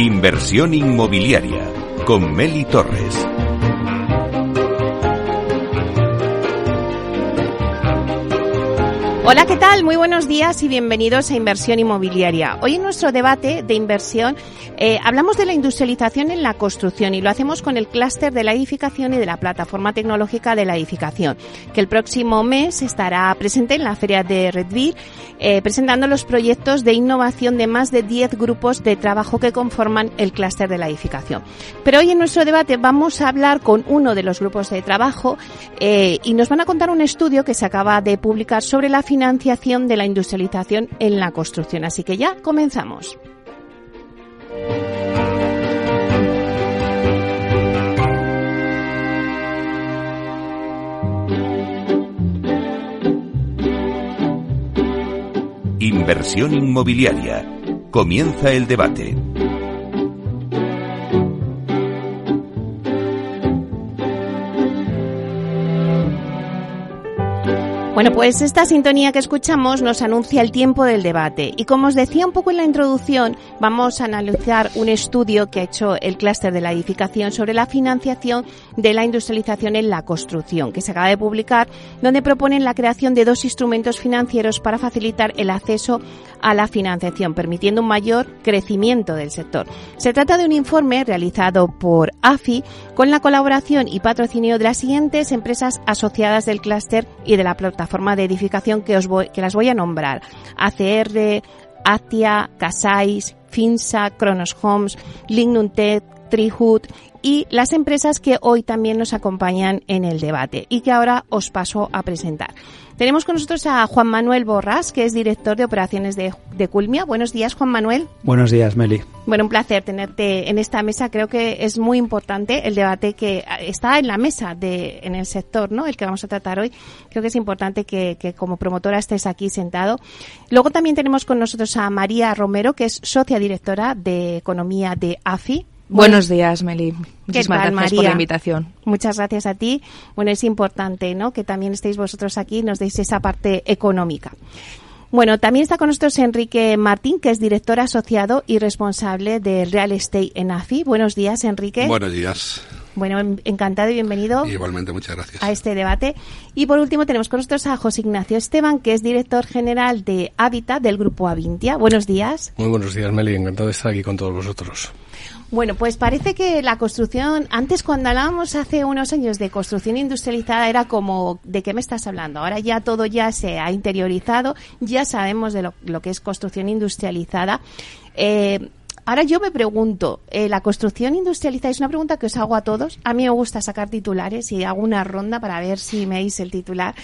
Inversión inmobiliaria con Meli Torres. Hola, ¿qué tal? Muy buenos días y bienvenidos a Inversión Inmobiliaria. Hoy en nuestro debate de inversión hablamos de la industrialización en la construcción y lo hacemos con el clúster de la edificación y de la plataforma tecnológica de la edificación, que el próximo mes estará presente en la feria de Redville, presentando los proyectos de innovación de más de 10 grupos de trabajo que conforman el clúster de la edificación. Pero hoy en nuestro debate vamos a hablar con uno de los grupos de trabajo y nos van a contar un estudio que se acaba de publicar sobre la financiación de la industrialización en la construcción. Así que ya comenzamos. Inversión inmobiliaria. Comienza el debate. Bueno, pues esta sintonía que escuchamos nos anuncia el tiempo del debate. Y como os decía un poco en la introducción, vamos a analizar un estudio que ha hecho el clúster de la edificación sobre la financiación de la industrialización en la construcción, que se acaba de publicar, donde proponen la creación de 2 instrumentos financieros para facilitar el acceso a la financiación, permitiendo un mayor crecimiento del sector. Se trata de un informe realizado por AFI con la colaboración y patrocinio de las siguientes empresas asociadas del clúster y de la plataforma de edificación que las voy a nombrar: ACR, Actia, Casais, Finsa, Kronos Homes, Lignum-Tech, Trihut y las empresas que hoy también nos acompañan en el debate y que ahora os paso a presentar. Tenemos con nosotros a Juan Manuel Borrás, que es director de operaciones de Culmia. Buenos días, Juan Manuel. Buenos días, Meli. Bueno, un placer tenerte en esta mesa. Creo que es muy importante el debate que está en la mesa en el sector, ¿no? El que vamos a tratar hoy. Creo que es importante que como promotora estés aquí sentado. Luego también tenemos con nosotros a María Romero, que es socia directora de Economía de AFI. Buenos días, Meli. Muchísimas gracias, María, por la invitación. Muchas gracias a ti. Bueno, es importante, ¿no?, que también estéis vosotros aquí y nos deis esa parte económica. Bueno, también está con nosotros Enrique Martín, que es director asociado y responsable de Real Estate en AFI. Buenos días, Enrique. Buenos días. Bueno, encantado y bienvenido. Igualmente, muchas gracias. A este debate. Y por último tenemos con nosotros a José Ignacio Esteban, que es director general de Hábitat del Grupo Avintia. Buenos días. Muy buenos días, Meli. Encantado de estar aquí con todos vosotros. Bueno, pues parece que la construcción, antes cuando hablábamos hace unos años de construcción industrializada era como, ¿de qué me estás hablando? Ahora ya todo ya se ha interiorizado, ya sabemos de lo que es construcción industrializada. Ahora yo me pregunto, ¿la construcción industrializada es una pregunta que os hago a todos? A mí me gusta sacar titulares y hago una ronda para ver si me dais el titular.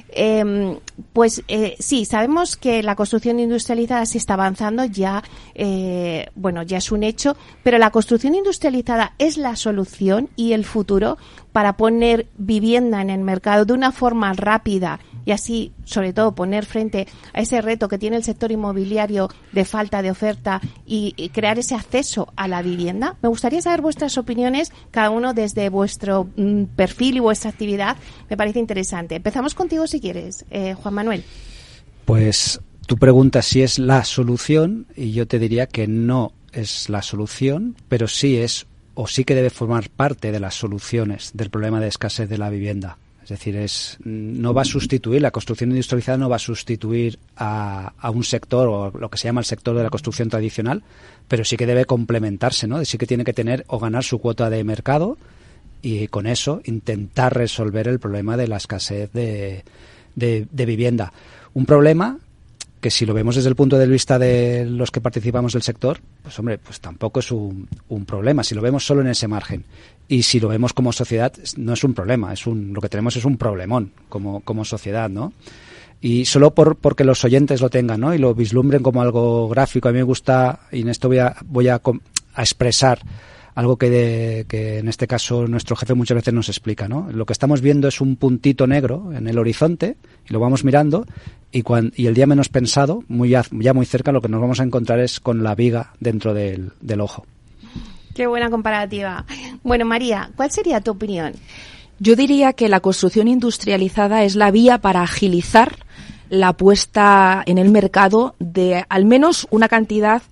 Sí, sabemos que la construcción industrializada se está avanzando, ya es un hecho, pero ¿la construcción industrializada es la solución y el futuro para poner vivienda en el mercado de una forma rápida y así, sobre todo, poner frente a ese reto que tiene el sector inmobiliario de falta de oferta y crear ese acceso a la vivienda? Me gustaría saber vuestras opiniones, cada uno desde vuestro perfil y vuestra actividad. Me parece interesante. Empezamos contigo si quieres, Juan Manuel. Pues tú preguntas si es la solución y yo te diría que no es la solución, pero sí es o sí que debe formar parte de las soluciones del problema de escasez de la vivienda. Es decir, no va a sustituir, la construcción industrializada no va a sustituir a un sector o lo que se llama el sector de la construcción tradicional, pero sí que debe complementarse, ¿no? Sí que tiene que tener o ganar su cuota de mercado y con eso intentar resolver el problema de la escasez de vivienda. Un problema que si lo vemos desde el punto de vista de los que participamos del sector, pues hombre, pues tampoco es un problema, si lo vemos solo en ese margen. Y si lo vemos como sociedad, no es un problema, lo que tenemos es un problemón como sociedad, ¿no? Y solo porque los oyentes lo tengan, ¿no?, y lo vislumbren como algo gráfico, a mí me gusta, y en esto voy a expresar algo que en este caso nuestro jefe muchas veces nos explica, ¿no? Lo que estamos viendo es un puntito negro en el horizonte y lo vamos mirando y el día menos pensado, ya muy cerca, lo que nos vamos a encontrar es con la viga dentro del ojo. Qué buena comparativa. Bueno, María, ¿cuál sería tu opinión? Yo diría que la construcción industrializada es la vía para agilizar la puesta en el mercado de al menos una cantidad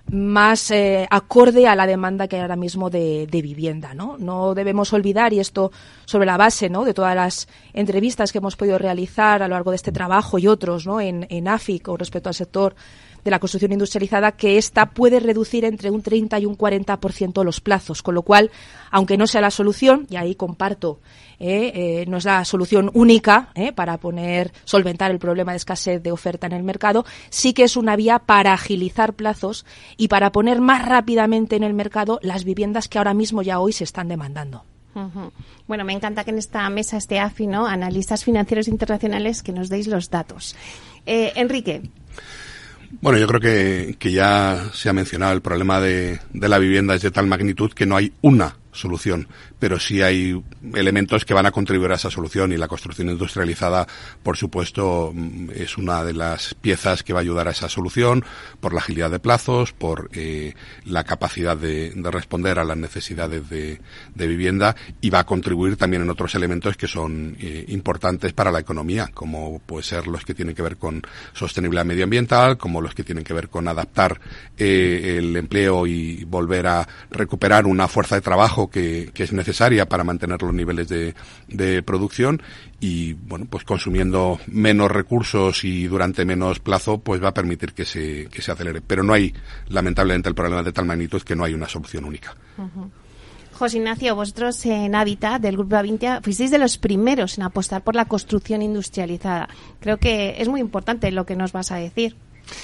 más acorde a la demanda que hay ahora mismo de vivienda, ¿no? No debemos olvidar, y esto sobre la base, ¿no?, de todas las entrevistas que hemos podido realizar a lo largo de este trabajo y otros, ¿no?, en AFI con respecto al sector de la construcción industrializada, que esta puede reducir entre un 30 y un 40% los plazos, con lo cual, aunque no sea la solución, y ahí comparto, no es la solución única para solventar el problema de escasez de oferta en el mercado, sí que es una vía para agilizar plazos y para poner más rápidamente en el mercado las viviendas que ahora mismo ya hoy se están demandando. Uh-huh. Bueno, me encanta que en esta mesa esté AFI, ¿no?, analistas financieros internacionales, que nos deis los datos. Enrique. Bueno, yo creo que ya se ha mencionado, el problema de la vivienda es de tal magnitud que no hay una solución, pero sí hay elementos que van a contribuir a esa solución, y la construcción industrializada, por supuesto, es una de las piezas que va a ayudar a esa solución, por la agilidad de plazos, por la capacidad de responder a las necesidades de vivienda, y va a contribuir también en otros elementos que son importantes para la economía, como puede ser los que tienen que ver con sostenibilidad medioambiental, como los que tienen que ver con adaptar el empleo y volver a recuperar una fuerza de trabajo que es necesaria para mantener los niveles de producción, y bueno, pues consumiendo menos recursos y durante menos plazo, pues va a permitir que se acelere. Pero no hay, lamentablemente, el problema de tal magnitud que no hay una solución única. Uh-huh. José Ignacio, vosotros en Habitat, del Grupo Avintia, fuisteis de los primeros en apostar por la construcción industrializada. Creo que es muy importante lo que nos vas a decir.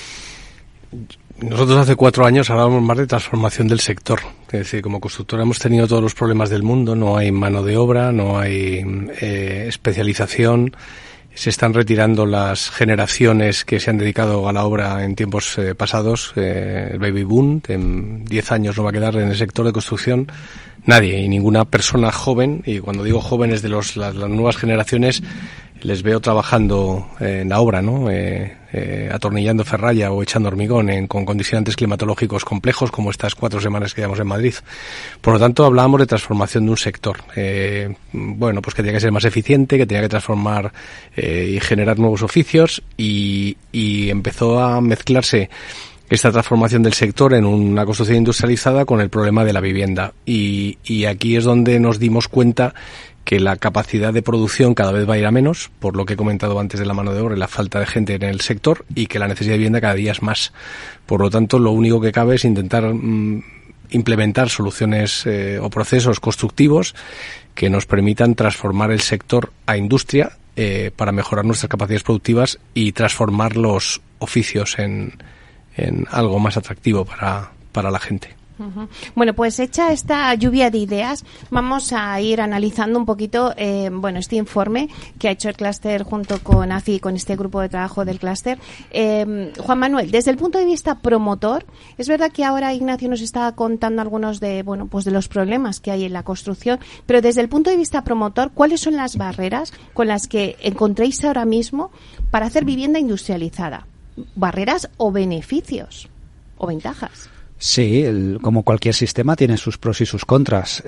Nosotros hace 4 años hablábamos más de transformación del sector. Es decir, como constructora hemos tenido todos los problemas del mundo, no hay mano de obra, no hay especialización, se están retirando las generaciones que se han dedicado a la obra en tiempos pasados, el baby boom, en 10 años no va a quedar en el sector de construcción nadie, y ninguna persona joven, y cuando digo jóvenes de las nuevas generaciones, les veo trabajando en la obra, ¿no? Atornillando ferralla o echando hormigón con condicionantes climatológicos complejos, como estas 4 semanas que llevamos en Madrid. Por lo tanto, hablábamos de transformación de un sector. Bueno, pues que tenía que ser más eficiente, que tenía que transformar y generar nuevos oficios, y empezó a mezclarse esta transformación del sector en una construcción industrializada con el problema de la vivienda. Y aquí es donde nos dimos cuenta que la capacidad de producción cada vez va a ir a menos, por lo que he comentado antes de la mano de obra y la falta de gente en el sector, y que la necesidad de vivienda cada día es más. Por lo tanto, lo único que cabe es intentar implementar soluciones o procesos constructivos que nos permitan transformar el sector a industria para mejorar nuestras capacidades productivas y transformar los oficios en algo más atractivo para la gente. Uh-huh. Bueno, pues hecha esta lluvia de ideas, vamos a ir analizando un poquito este informe que ha hecho el clúster junto con AFI, con este grupo de trabajo del clúster. Juan Manuel, desde el punto de vista promotor, es verdad que ahora Ignacio nos está contando algunos de los problemas que hay en la construcción, pero desde el punto de vista promotor, ¿cuáles son las barreras con las que encontréis ahora mismo para hacer vivienda industrializada? ¿Barreras o beneficios o ventajas? Sí, como cualquier sistema tiene sus pros y sus contras.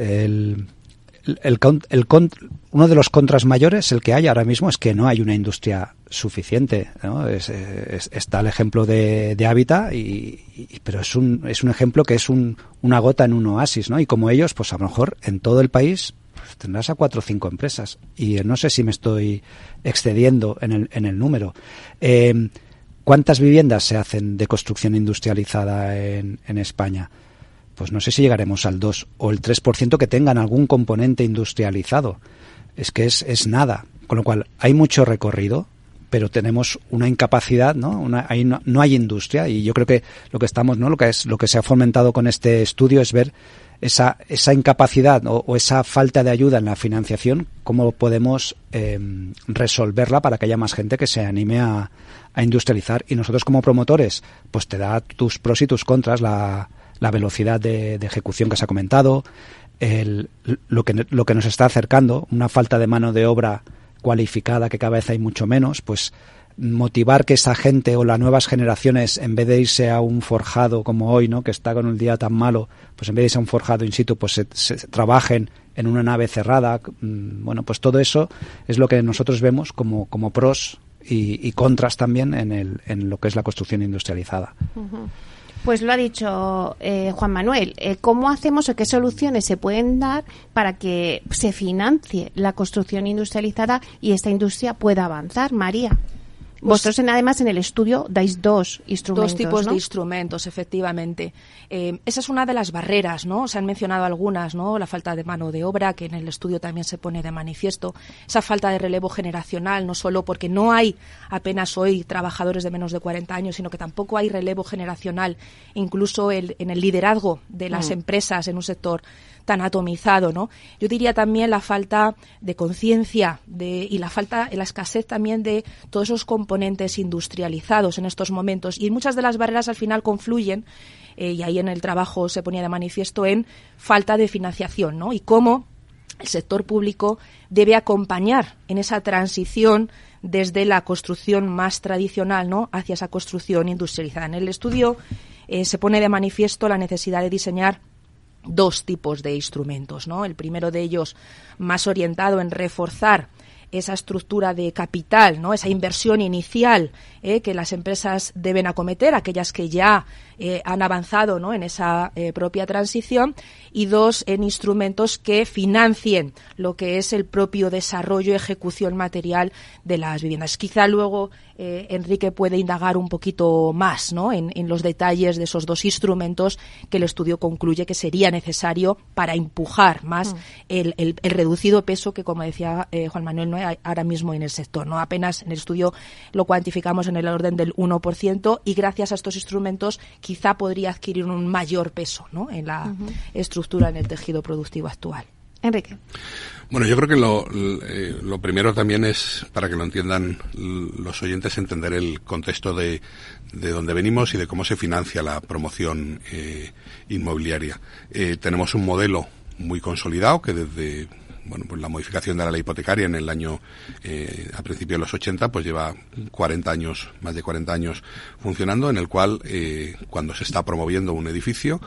Uno de los contras mayores, el que hay ahora mismo, es que no hay una industria suficiente, ¿no? Está el ejemplo de Habitat, pero es un ejemplo que es una gota en un oasis, ¿no? Y como ellos, pues a lo mejor en todo el país pues tendrás a 4 o 5 empresas. Y no sé si me estoy excediendo en el número. ¿Cuántas viviendas se hacen de construcción industrializada en España? Pues no sé si llegaremos al 2 o el 3% que tengan algún componente industrializado. Es que es nada. Con lo cual, hay mucho recorrido, pero tenemos una incapacidad, ¿no? No hay industria, y yo creo que lo que estamos, ¿no? Lo que se ha fomentado con este estudio es ver esa incapacidad o esa falta de ayuda en la financiación, cómo podemos resolverla para que haya más gente que se anime a industrializar. Y nosotros como promotores, pues te da tus pros y tus contras, la velocidad de ejecución que se ha comentado, lo que nos está acercando, una falta de mano de obra cualificada que cada vez hay mucho menos, pues motivar que esa gente o las nuevas generaciones, en vez de irse a un forjado como hoy, ¿no?, que está con el día tan malo, pues en vez de irse a un forjado in situ, pues se trabajen en una nave cerrada. Bueno, pues todo eso es lo que nosotros vemos como pros y contras también en lo que es la construcción industrializada. Uh-huh. Pues lo ha dicho Juan Manuel. ¿Cómo hacemos o qué soluciones se pueden dar para que se financie la construcción industrializada y esta industria pueda avanzar? María. Vosotros, además, en el estudio dais dos instrumentos, Dos tipos ¿no? de instrumentos, efectivamente. Esa es una de las barreras, ¿no? Se han mencionado algunas, ¿no? La falta de mano de obra, que en el estudio también se pone de manifiesto. Esa falta de relevo generacional, no solo porque no hay apenas hoy trabajadores de menos de 40 años, sino que tampoco hay relevo generacional, incluso en el liderazgo de las empresas en un sector tan atomizado, ¿no? Yo diría también la falta de conciencia y la escasez también de todos esos componentes industrializados en estos momentos. Y muchas de las barreras al final confluyen, y ahí en el trabajo se ponía de manifiesto, en falta de financiación, ¿no? Y cómo el sector público debe acompañar en esa transición desde la construcción más tradicional, ¿no?, hacia esa construcción industrializada. En el estudio se pone de manifiesto la necesidad de diseñar dos tipos de instrumentos, ¿no? El primero de ellos más orientado en reforzar esa estructura de capital, ¿no? Esa inversión inicial que las empresas deben acometer, aquellas que ya han avanzado, ¿no?, en esa propia transición, y dos, en instrumentos que financien lo que es el propio desarrollo y ejecución material de las viviendas. Quizá luego Enrique puede indagar un poquito más, ¿no?, en los detalles de esos dos instrumentos que el estudio concluye que sería necesario para empujar más el reducido peso que, como decía Juan Manuel, no hay ahora mismo en el sector, ¿no? Apenas en el estudio lo cuantificamos en el orden del 1%, y gracias a estos instrumentos quizá podría adquirir un mayor peso, ¿no?, en la estructura, en el tejido productivo actual. Enrique. Bueno, yo creo que lo primero también es, para que lo entiendan los oyentes, entender el contexto de dónde venimos y de cómo se financia la promoción inmobiliaria. Tenemos un modelo muy consolidado que desde pues la modificación de la ley hipotecaria en el año a principios de los 80 pues lleva 40 años, más de 40 años funcionando, en el cual cuando se está promoviendo un edificio,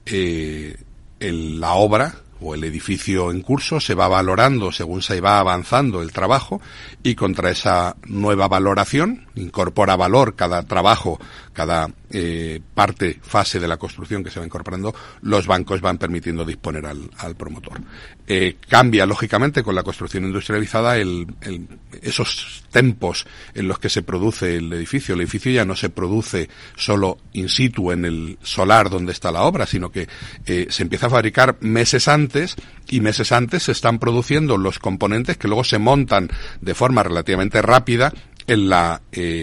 la obra o el edificio en curso se va valorando según se va avanzando el trabajo, y contra esa nueva valoración incorpora valor cada trabajo, cada fase de la construcción que se va incorporando. Los bancos van permitiendo disponer al promotor. Cambia lógicamente con la construcción industrializada esos tempos en los que se produce el edificio. El edificio ya no se produce solo in situ en el solar donde está la obra, sino que se empieza a fabricar meses antes, y meses antes se están produciendo los componentes que luego se montan de forma relativamente rápida en la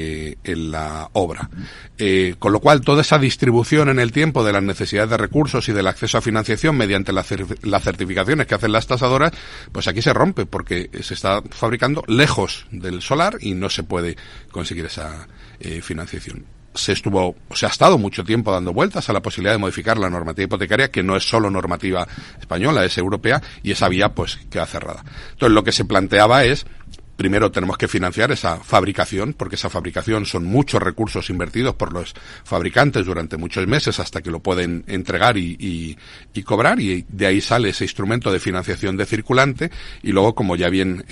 obra. Con lo cual, toda esa distribución en el tiempo de las necesidades de recursos y del acceso a financiación mediante las certificaciones que hacen las tasadoras, pues aquí se rompe, porque se está fabricando lejos del solar y no se puede conseguir esa financiación. Se ha estado mucho tiempo dando vueltas a la posibilidad de modificar la normativa hipotecaria, que no es solo normativa española, es europea, y esa vía pues queda cerrada. Entonces, lo que se planteaba es, primero tenemos que financiar esa fabricación, porque esa fabricación son muchos recursos invertidos por los fabricantes durante muchos meses hasta que lo pueden entregar y cobrar, y de ahí sale ese instrumento de financiación de circulante. Y luego, como ya bien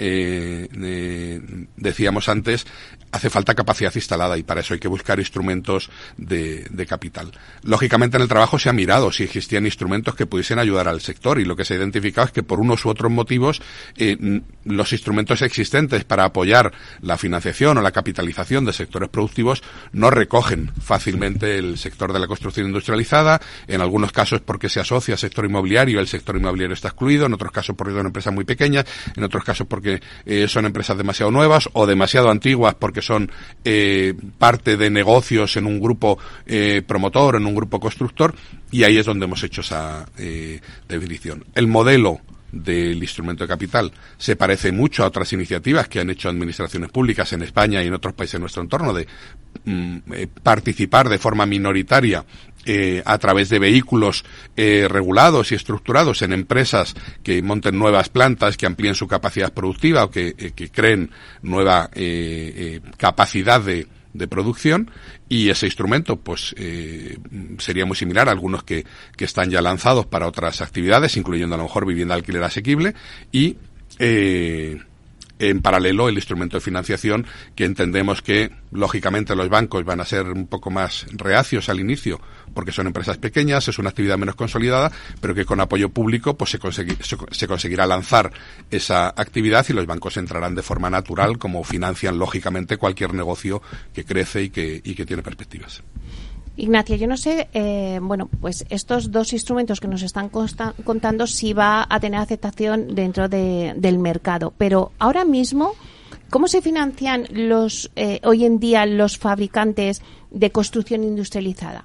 decíamos antes, hace falta capacidad instalada, y para eso hay que buscar instrumentos de capital. Lógicamente, en el trabajo se ha mirado si existían instrumentos que pudiesen ayudar al sector, y lo que se ha identificado es que por unos u otros motivos los instrumentos existentes para apoyar la financiación o la capitalización de sectores productivos no recogen fácilmente el sector de la construcción industrializada. En algunos casos porque se asocia al sector inmobiliario, el sector inmobiliario está excluido; en otros casos porque son empresas muy pequeñas; en otros casos porque son empresas demasiado nuevas o demasiado antiguas, porque son parte de negocios en un grupo promotor, en un grupo constructor, y ahí es donde hemos hecho esa definición. El modelo del instrumento de capital se parece mucho a otras iniciativas que han hecho administraciones públicas en España y en otros países de nuestro entorno, de participar de forma minoritaria a través de vehículos regulados y estructurados en empresas que monten nuevas plantas, que amplíen su capacidad productiva o que creen nueva capacidad de producción. Y ese instrumento pues sería muy similar a algunos que están ya lanzados para otras actividades, incluyendo a lo mejor vivienda de alquiler asequible, y en paralelo el instrumento de financiación, que entendemos que lógicamente los bancos van a ser un poco más reacios al inicio porque son empresas pequeñas, es una actividad menos consolidada, pero que con apoyo público pues se conseguirá lanzar esa actividad y los bancos entrarán de forma natural, como financian lógicamente cualquier negocio que crece y que tiene perspectivas. Ignacia, yo no sé, pues estos dos instrumentos que nos están contando sí va a tener aceptación dentro del mercado, pero ahora mismo, ¿cómo se financian hoy en día los fabricantes de construcción industrializada?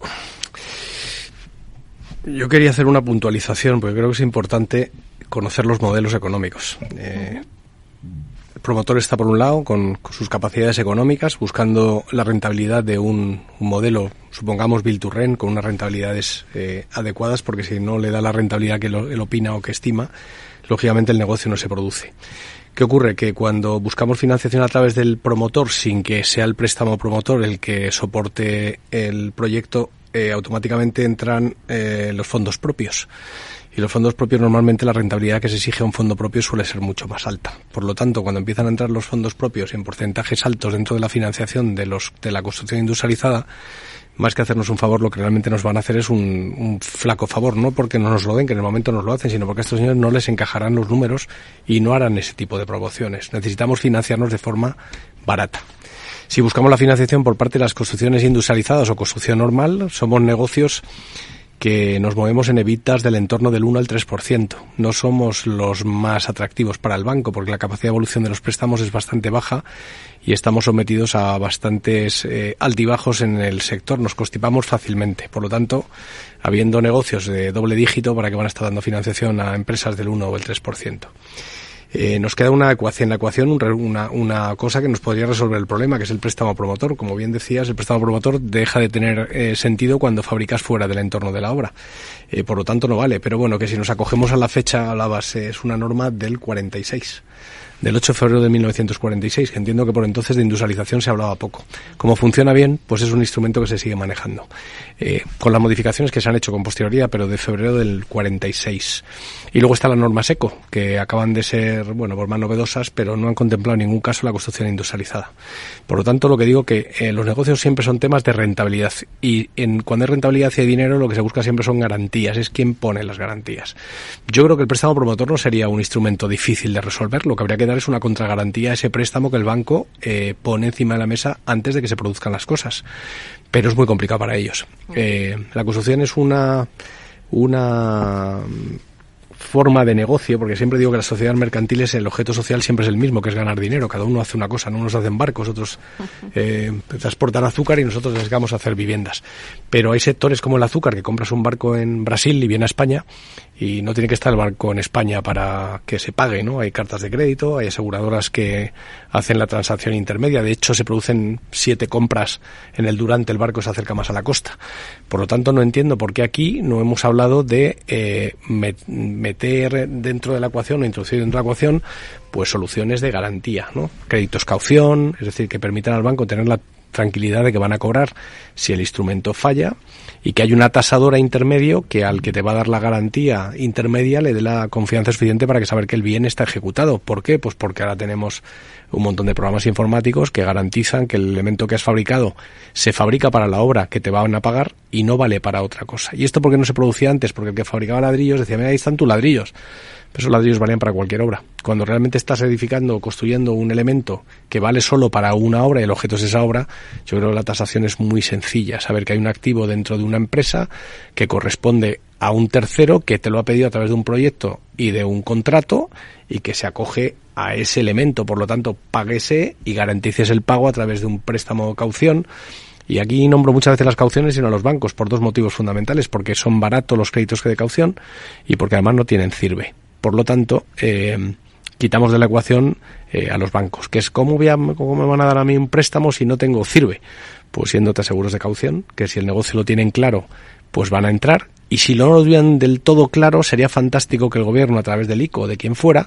Yo quería hacer una puntualización, porque creo que es importante conocer los modelos económicos. El promotor está, por un lado, con sus capacidades económicas, buscando la rentabilidad de un modelo, supongamos build to rent, con unas rentabilidades adecuadas, porque si no le da la rentabilidad que él opina o que estima, lógicamente el negocio no se produce. ¿Qué ocurre? Que cuando buscamos financiación a través del promotor, sin que sea el préstamo promotor el que soporte el proyecto, automáticamente entran los fondos propios. Y los fondos propios, normalmente la rentabilidad que se exige a un fondo propio suele ser mucho más alta. Por lo tanto, cuando empiezan a entrar los fondos propios en porcentajes altos dentro de la financiación de la construcción industrializada, más que hacernos un favor, lo que realmente nos van a hacer es un flaco favor, no porque no nos lo den, que en el momento nos lo hacen, sino porque a estos señores no les encajarán los números y no harán ese tipo de promociones. Necesitamos financiarnos de forma barata. Si buscamos la financiación por parte de las construcciones industrializadas o construcción normal, somos negocios que nos movemos en EBITDAs del entorno del 1 al 3%. No somos los más atractivos para el banco, porque la capacidad de evolución de los préstamos es bastante baja y estamos sometidos a bastantes altibajos en el sector. Nos constipamos fácilmente. Por lo tanto, habiendo negocios de doble dígito, ¿para qué van a estar dando financiación a empresas del 1 o el 3%? Nos queda una ecuación, una cosa que nos podría resolver el problema, que es el préstamo promotor. Como bien decías, el préstamo promotor deja de tener sentido cuando fabricas fuera del entorno de la obra. Por lo tanto, no vale. Pero bueno, que si nos acogemos a la fecha, a la base, es una norma del 46. Del 8 de febrero de 1946, que entiendo que por entonces de industrialización se hablaba poco. Como funciona bien, pues es un instrumento que se sigue manejando. Con las modificaciones que se han hecho con posterioridad, pero de febrero del 46. Y luego está la norma SECO, que acaban de ser, pues más novedosas, pero no han contemplado en ningún caso la construcción industrializada. Por lo tanto, lo que digo que los negocios siempre son temas de rentabilidad. Y cuando hay rentabilidad y hay dinero, lo que se busca siempre son garantías. Es quien pone las garantías. Yo creo que el préstamo promotor no sería un instrumento difícil de resolver. Lo que habría que dar es una contragarantía a ese préstamo que el banco pone encima de la mesa antes de que se produzcan las cosas. Pero es muy complicado para ellos. La construcción es una forma de negocio, porque siempre digo que las sociedades mercantiles, el objeto social siempre es el mismo, que es ganar dinero. Cada uno hace una cosa, ¿no? Unos hacen barcos, otros transportan azúcar y nosotros les dedicamos a hacer viviendas. Pero hay sectores como el azúcar, que compras un barco en Brasil y viene a España, y no tiene que estar el barco en España para que se pague, ¿no? Hay cartas de crédito, hay aseguradoras que hacen la transacción intermedia. De hecho, se producen 7 compras en el Durante, el barco se acerca más a la costa. Por lo tanto, no entiendo por qué aquí no hemos hablado de meter dentro de la ecuación o introducir dentro de la ecuación pues soluciones de garantía, ¿no? Créditos caución, es decir, que permitan al banco tener la tranquilidad de que van a cobrar si el instrumento falla, y que hay una tasadora intermedio que al que te va a dar la garantía intermedia le dé la confianza suficiente para que saber que el bien está ejecutado. ¿Por qué? Pues porque ahora tenemos un montón de programas informáticos que garantizan que el elemento que has fabricado se fabrica para la obra que te van a pagar y no vale para otra cosa. ¿Y esto por qué no se producía antes? Porque el que fabricaba ladrillos decía, mira, ahí están tus ladrillos. Pero esos ladrillos valían para cualquier obra. Cuando realmente estás edificando o construyendo un elemento que vale solo para una obra y el objeto es esa obra, yo creo que la tasación es muy sencilla. Saber que hay un activo dentro de una empresa que corresponde a un tercero que te lo ha pedido a través de un proyecto y de un contrato y que se acoge a ese elemento. Por lo tanto, páguese y garantices el pago a través de un préstamo o caución. Y aquí nombro muchas veces las cauciones y no a los bancos por 2 motivos fundamentales: porque son baratos los créditos que de caución y porque además no tienen CIRBE. Por lo tanto, quitamos de la ecuación a los bancos, que es ¿cómo me van a dar a mí un préstamo si no tengo CIRBE? Pues siéndote seguros de caución, que si el negocio lo tienen claro, pues van a entrar. Y si no lo tuvieran del todo claro, sería fantástico que el gobierno, a través del ICO o de quien fuera,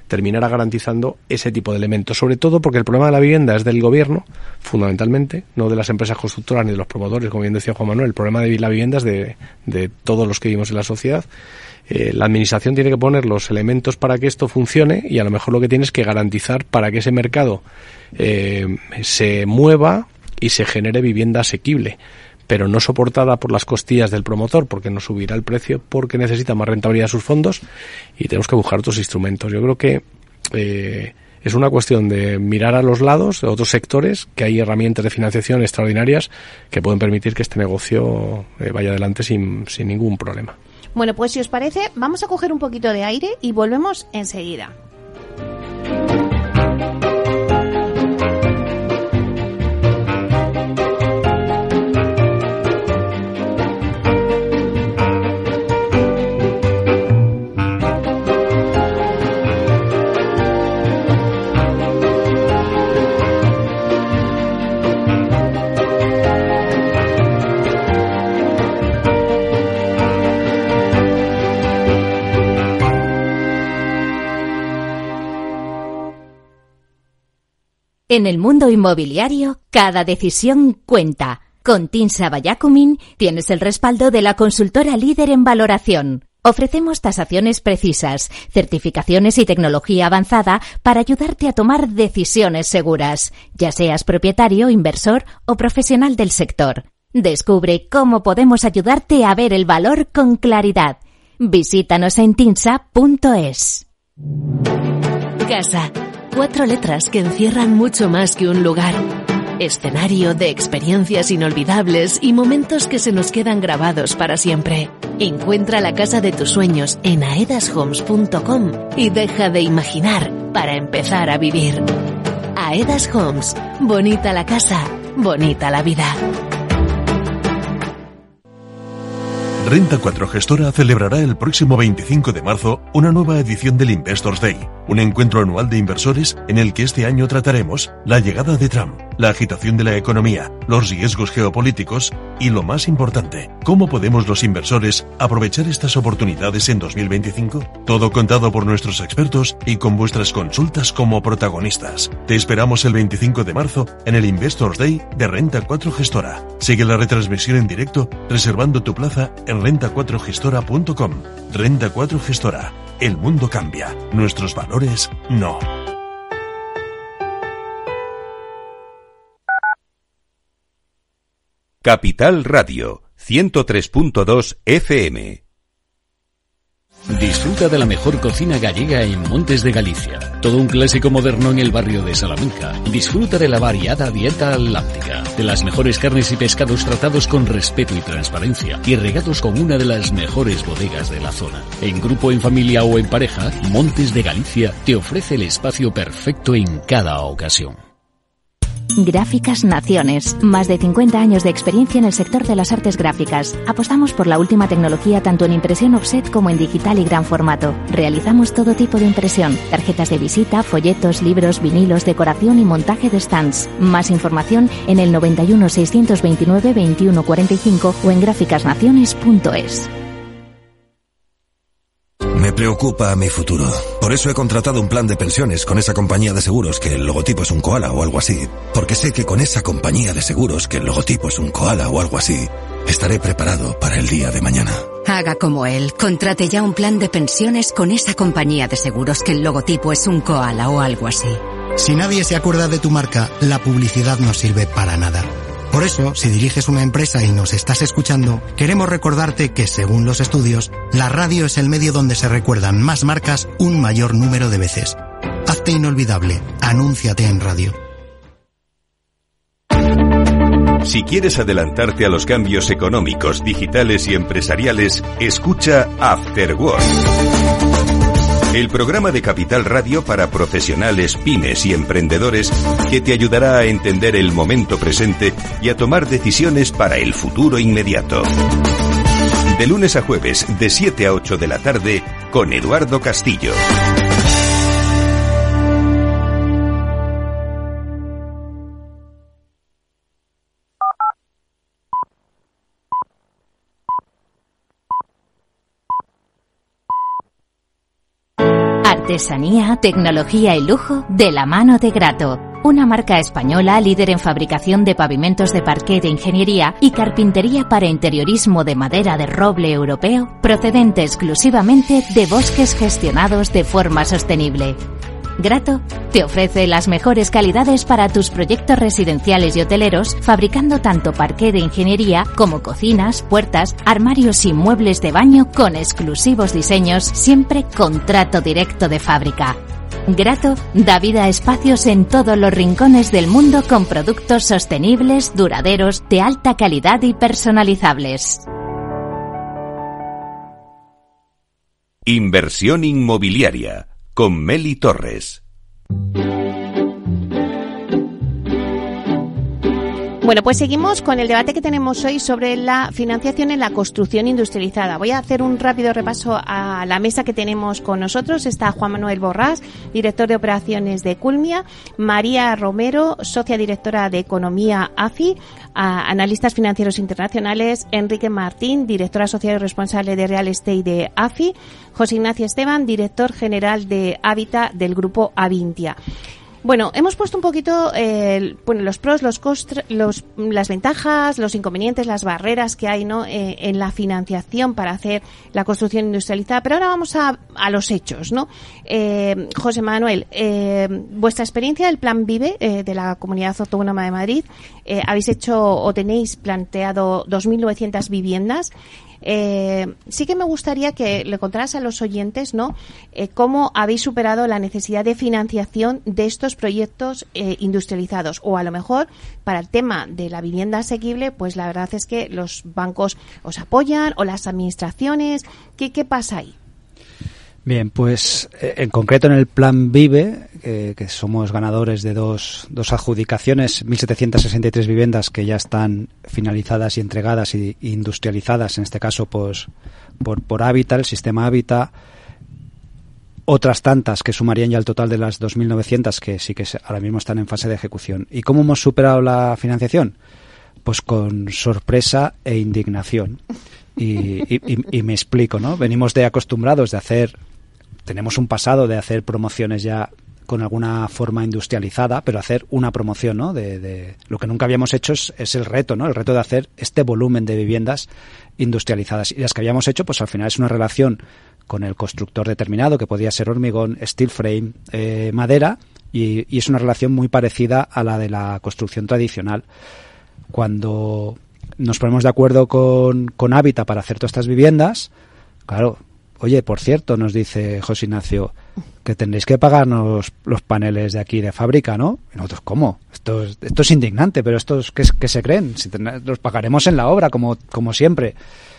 terminara garantizando ese tipo de elementos, sobre todo porque el problema de la vivienda es del gobierno, fundamentalmente, no de las empresas constructoras ni de los promotores, como bien decía Juan Manuel. El problema de la vivienda es de todos los que vivimos en la sociedad. La administración tiene que poner los elementos para que esto funcione y a lo mejor lo que tiene es que garantizar para que ese mercado se mueva y se genere vivienda asequible, pero no soportada por las costillas del promotor, porque no subirá el precio, porque necesita más rentabilidad de sus fondos y tenemos que buscar otros instrumentos. Yo creo que es una cuestión de mirar a los lados de otros sectores, que hay herramientas de financiación extraordinarias que pueden permitir que este negocio vaya adelante sin ningún problema. Bueno, pues si os parece, vamos a coger un poquito de aire y volvemos enseguida. En el mundo inmobiliario, cada decisión cuenta. Con TINSA by Acumin tienes el respaldo de la consultora líder en valoración. Ofrecemos tasaciones precisas, certificaciones y tecnología avanzada para ayudarte a tomar decisiones seguras, ya seas propietario, inversor o profesional del sector. Descubre cómo podemos ayudarte a ver el valor con claridad. Visítanos en tinsa.es. Casa. 4 letras que encierran mucho más que un lugar. Escenario de experiencias inolvidables y momentos que se nos quedan grabados para siempre. Encuentra la casa de tus sueños en aedashomes.com y deja de imaginar para empezar a vivir. Aedas Homes. Bonita la casa, bonita la vida. Renta 4 Gestora celebrará el próximo 25 de marzo una nueva edición del Investors Day, un encuentro anual de inversores en el que este año trataremos la llegada de Trump, la agitación de la economía, los riesgos geopolíticos y, lo más importante, cómo podemos los inversores aprovechar estas oportunidades en 2025. Todo contado por nuestros expertos y con vuestras consultas como protagonistas. Te esperamos el 25 de marzo en el Investors Day de Renta 4 Gestora. Sigue la retransmisión en directo reservando tu plaza en renta4gestora.com. Renta 4 Gestora. El mundo cambia. Nuestros valores no. Capital Radio 103.2 FM. Disfruta de la mejor cocina gallega en Montes de Galicia. Todo un clásico moderno en el barrio de Salamanca. Disfruta de la variada dieta atlántica, de las mejores carnes y pescados tratados con respeto y transparencia y regados con una de las mejores bodegas de la zona. En grupo, en familia o en pareja, Montes de Galicia te ofrece el espacio perfecto en cada ocasión. Gráficas Naciones. Más de 50 años de experiencia en el sector de las artes gráficas. Apostamos por la última tecnología tanto en impresión offset como en digital y gran formato. Realizamos todo tipo de impresión. Tarjetas de visita, folletos, libros, vinilos, decoración y montaje de stands. Más información en el 91 629 21 45 o en gráficasnaciones.es. Me preocupa mi futuro. Por eso he contratado un plan de pensiones con esa compañía de seguros que el logotipo es un koala o algo así. Porque sé que con esa compañía de seguros que el logotipo es un koala o algo así, estaré preparado para el día de mañana. Haga como él. Contrate ya un plan de pensiones con esa compañía de seguros que el logotipo es un koala o algo así. Si nadie se acuerda de tu marca, la publicidad no sirve para nada. Por eso, si diriges una empresa y nos estás escuchando, queremos recordarte que, según los estudios, la radio es el medio donde se recuerdan más marcas un mayor número de veces. Hazte inolvidable. Anúnciate en radio. Si quieres adelantarte a los cambios económicos, digitales y empresariales, escucha After Work. El programa de Capital Radio para profesionales, pymes y emprendedores que te ayudará a entender el momento presente y a tomar decisiones para el futuro inmediato. De lunes a jueves, de 7 a 8 de la tarde, con Eduardo Castillo. Artesanía, tecnología y lujo de la mano de Grato. Una marca española líder en fabricación de pavimentos de parquet de ingeniería y carpintería para interiorismo de madera de roble europeo, procedente exclusivamente de bosques gestionados de forma sostenible. Grato te ofrece las mejores calidades para tus proyectos residenciales y hoteleros, fabricando tanto parquet de ingeniería como cocinas, puertas, armarios y muebles de baño con exclusivos diseños, siempre con trato directo de fábrica. Grato da vida a espacios en todos los rincones del mundo con productos sostenibles, duraderos, de alta calidad y personalizables. Inversión inmobiliaria con Meli Torres. Bueno, pues seguimos con el debate que tenemos hoy sobre la financiación en la construcción industrializada. Voy a hacer un rápido repaso a la mesa que tenemos con nosotros. Está Juan Manuel Borrás, director de operaciones de Culmia, María Romero, socia directora de Economía AFI, analistas financieros internacionales, Enrique Martín, director asociado y responsable de Real Estate de AFI, José Ignacio Esteban, director general de Hábitat del grupo Avintia. Bueno, hemos puesto un poquito los pros, las ventajas, los inconvenientes, las barreras que hay, ¿no? En la financiación para hacer la construcción industrializada. Pero ahora vamos a los hechos, ¿no? José Manuel, vuestra experiencia del Plan VIVE de la Comunidad Autónoma de Madrid, habéis hecho o tenéis planteado 2.900 viviendas. Sí que me gustaría que le contaras a los oyentes, ¿no? Cómo habéis superado la necesidad de financiación de estos proyectos industrializados, o a lo mejor para el tema de la vivienda asequible, pues la verdad es que los bancos os apoyan o las administraciones. ¿Qué pasa ahí? Bien, pues en concreto en el Plan VIVE, que somos ganadores de dos adjudicaciones, 1.763 viviendas que ya están finalizadas y entregadas y industrializadas, en este caso pues por Hábitat, el sistema Hábitat, otras tantas que sumarían ya el total de las 2.900 que sí que ahora mismo están en fase de ejecución. ¿Y cómo hemos superado la financiación? Pues con sorpresa e indignación. Y me explico, ¿no? Venimos acostumbrados de hacer... Tenemos un pasado de hacer promociones ya con alguna forma industrializada, pero hacer una promoción, ¿no? De lo que nunca habíamos hecho es el reto, ¿no? El reto de hacer este volumen de viviendas industrializadas. Y las que habíamos hecho, pues al final es una relación con el constructor determinado, que podía ser hormigón, steel frame, madera, y es una relación muy parecida a la de la construcción tradicional. Cuando nos ponemos de acuerdo con Hábitat para hacer todas estas viviendas, claro, oye, por cierto, nos dice José Ignacio, que tendréis que pagarnos los paneles de aquí de fábrica, ¿no? Y nosotros, ¿cómo? Esto es indignante, pero estos ¿qué se creen? Si los pagaremos en la obra, como siempre.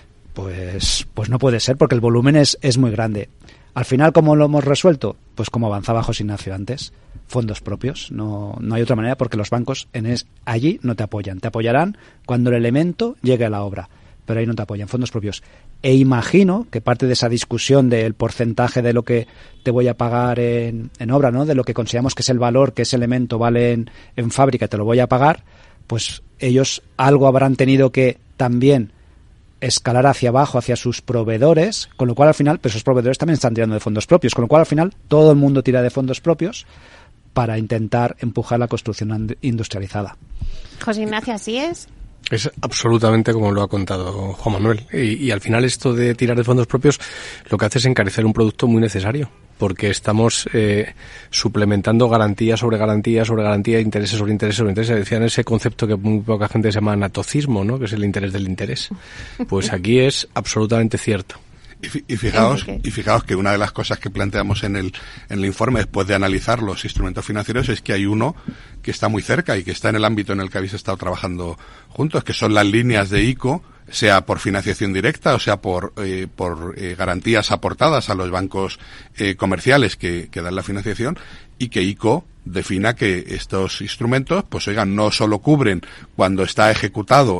Pues no puede ser, porque el volumen es muy grande. Al final, ¿cómo lo hemos resuelto? Pues como avanzaba José Ignacio antes, fondos propios. No hay otra manera, porque los bancos allí no te apoyan. Te apoyarán cuando el elemento llegue a la obra, pero ahí no te apoyan, fondos propios. E imagino que parte de esa discusión del porcentaje de lo que te voy a pagar en obra, ¿no? De lo que consideramos que es el valor que ese elemento vale en fábrica, te lo voy a pagar, pues ellos algo habrán tenido que también escalar hacia abajo, hacia sus proveedores, con lo cual al final, pues esos proveedores también están tirando de fondos propios, con lo cual al final todo el mundo tira de fondos propios para intentar empujar la construcción industrializada. José Ignacio, ¿así es? Es absolutamente como lo ha contado Juan Manuel. Y al final esto de tirar de fondos propios lo que hace es encarecer un producto muy necesario, porque estamos suplementando garantía sobre garantía sobre garantía, intereses sobre intereses sobre intereses. Decían ese concepto que muy poca gente se llama natocismo, ¿no? Que es el interés del interés. Pues aquí es absolutamente cierto. Y fijaos que una de las cosas que planteamos en el informe, después de analizar los instrumentos financieros, es que hay uno que está muy cerca y que está en el ámbito en el que habéis estado trabajando juntos, que son las líneas de ICO, sea por financiación directa o sea por garantías aportadas a los bancos comerciales que dan la financiación, y que ICO defina que estos instrumentos, pues oigan, no solo cubren cuando está ejecutado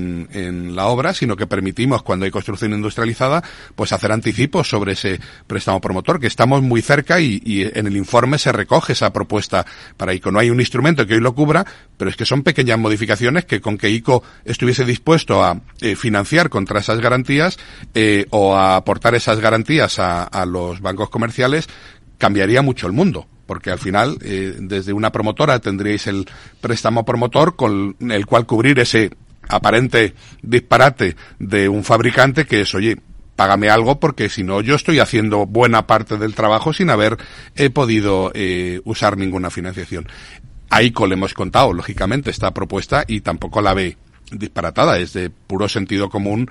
en la obra, sino que permitimos, cuando hay construcción industrializada, pues hacer anticipos sobre ese préstamo promotor, que estamos muy cerca y en el informe se recoge esa propuesta para ICO. No hay un instrumento que hoy lo cubra, pero es que son pequeñas modificaciones que, con que ICO estuviese dispuesto a financiar contra esas garantías o a aportar esas garantías a los bancos comerciales, cambiaría mucho el mundo. Porque al final, desde una promotora tendríais el préstamo promotor con el cual cubrir ese aparente disparate de un fabricante que es, oye, págame algo porque si no yo estoy haciendo buena parte del trabajo sin haber podido usar ninguna financiación. A ICO le hemos contado, lógicamente, esta propuesta y tampoco la ve disparatada, es de puro sentido común,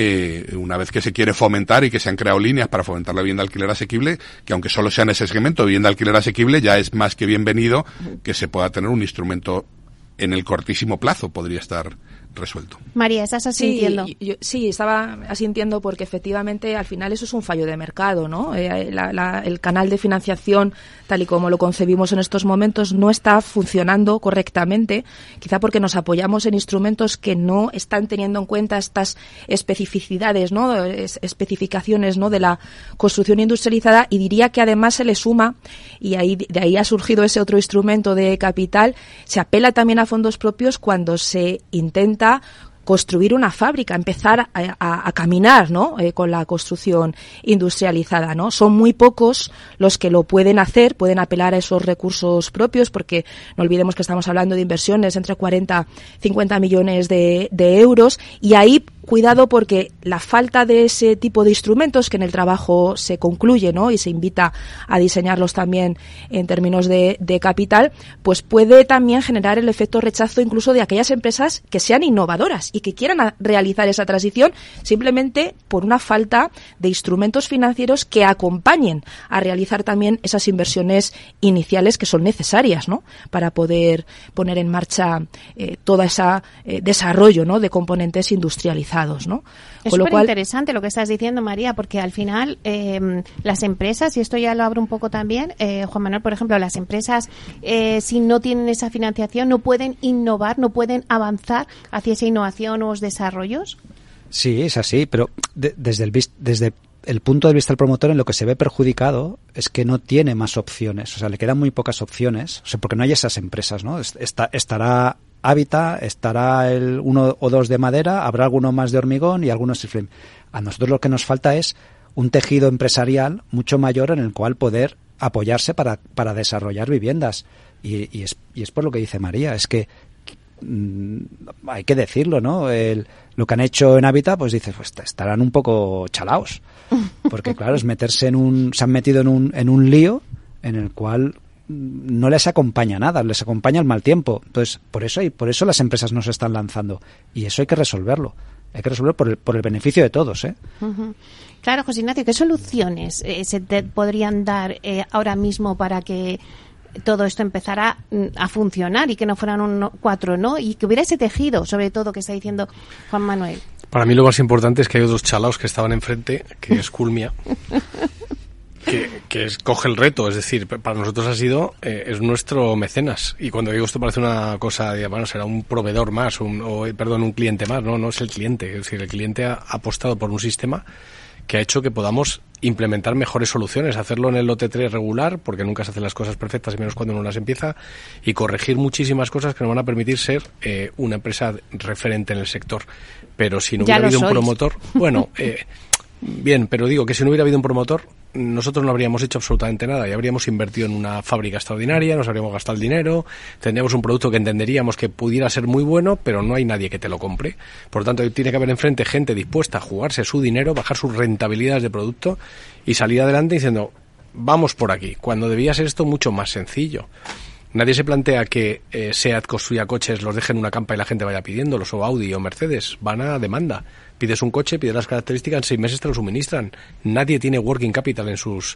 una vez que se quiere fomentar y que se han creado líneas para fomentar la vivienda alquiler asequible, que aunque solo sea en ese segmento de vivienda alquiler asequible, ya es más que bienvenido que se pueda tener un instrumento en el cortísimo plazo, podría estar resuelto. María, ¿estás asintiendo? Sí, estaba asintiendo porque efectivamente al final eso es un fallo de mercado, ¿no? El canal de financiación, tal y como lo concebimos en estos momentos, no está funcionando correctamente, quizá porque nos apoyamos en instrumentos que no están teniendo en cuenta estas especificidades, ¿no? Especificaciones, ¿no? De la construcción industrializada, y diría que además se le suma, y de ahí ha surgido ese otro instrumento de capital, se apela también a fondos propios cuando se intenta construir una fábrica, empezar a caminar, ¿no? Con la construcción industrializada, ¿no? Son muy pocos los que lo pueden hacer, pueden apelar a esos recursos propios, porque no olvidemos que estamos hablando de inversiones entre 40 y 50 millones de euros, y ahí cuidado porque la falta de ese tipo de instrumentos que en el trabajo se concluye, ¿no? Y se invita a diseñarlos también en términos de capital, pues puede también generar el efecto rechazo incluso de aquellas empresas que sean innovadoras y que quieran realizar esa transición simplemente por una falta de instrumentos financieros que acompañen a realizar también esas inversiones iniciales que son necesarias, ¿no? Para poder poner en marcha todo ese desarrollo, ¿no? De componentes industrializados, ¿no? Es súper interesante lo que estás diciendo, María, porque al final las empresas, y esto ya lo abro un poco también, Juan Manuel, por ejemplo, las empresas si no tienen esa financiación no pueden innovar, no pueden avanzar hacia esa innovación o los desarrollos. Sí, es así, pero desde el punto de vista del promotor, en lo que se ve perjudicado es que no tiene más opciones, o sea, le quedan muy pocas opciones, o sea, porque no hay esas empresas, ¿no? Estará Hábitat, estará el 1 o 2 de madera, habrá alguno más de hormigón y algunos de frame. A nosotros lo que nos falta es un tejido empresarial mucho mayor en el cual poder apoyarse para desarrollar viviendas. Y es por lo que dice María, es que hay que decirlo, ¿no? Lo que han hecho en Hábitat, pues dice, pues estarán un poco chalaos. Porque claro, se han metido en un lío en el cual no les acompaña nada, les acompaña el mal tiempo. Entonces, por eso las empresas no se están lanzando. Y eso hay que resolverlo. Hay que resolverlo por el beneficio de todos, ¿eh? Uh-huh. Claro, José Ignacio, ¿qué soluciones se te podrían dar ahora mismo para que todo esto empezara a funcionar y que no fueran 4, ¿no? Y que hubiera ese tejido, sobre todo, que está diciendo Juan Manuel. Para mí lo más importante es que hay otros chalaos que estaban enfrente, que es Culmia, que escoge el reto, es decir, para nosotros ha sido, es nuestro mecenas, y cuando digo esto parece una cosa de, bueno, será un proveedor más, un cliente más, no es el cliente, es decir, el cliente ha apostado por un sistema que ha hecho que podamos implementar mejores soluciones, hacerlo en el lote 3 regular, porque nunca se hacen las cosas perfectas y menos cuando uno las empieza, y corregir muchísimas cosas que nos van a permitir ser una empresa referente en el sector. Pero si no hubiera habido un promotor, bueno, bien, pero digo que si no hubiera habido un promotor, nosotros no habríamos hecho absolutamente nada y habríamos invertido en una fábrica extraordinaria, nos habríamos gastado el dinero, tendríamos un producto que entenderíamos que pudiera ser muy bueno, pero no hay nadie que te lo compre. Por lo tanto, tiene que haber enfrente gente dispuesta a jugarse su dinero, bajar sus rentabilidades de producto y salir adelante diciendo, vamos por aquí, cuando debía ser esto mucho más sencillo. Nadie se plantea que SEAT construya coches, los deje en una campa y la gente vaya pidiéndolos, o Audi o Mercedes, van a demanda. Pides un coche, pides las características, en 6 meses te lo suministran. Nadie tiene working capital en sus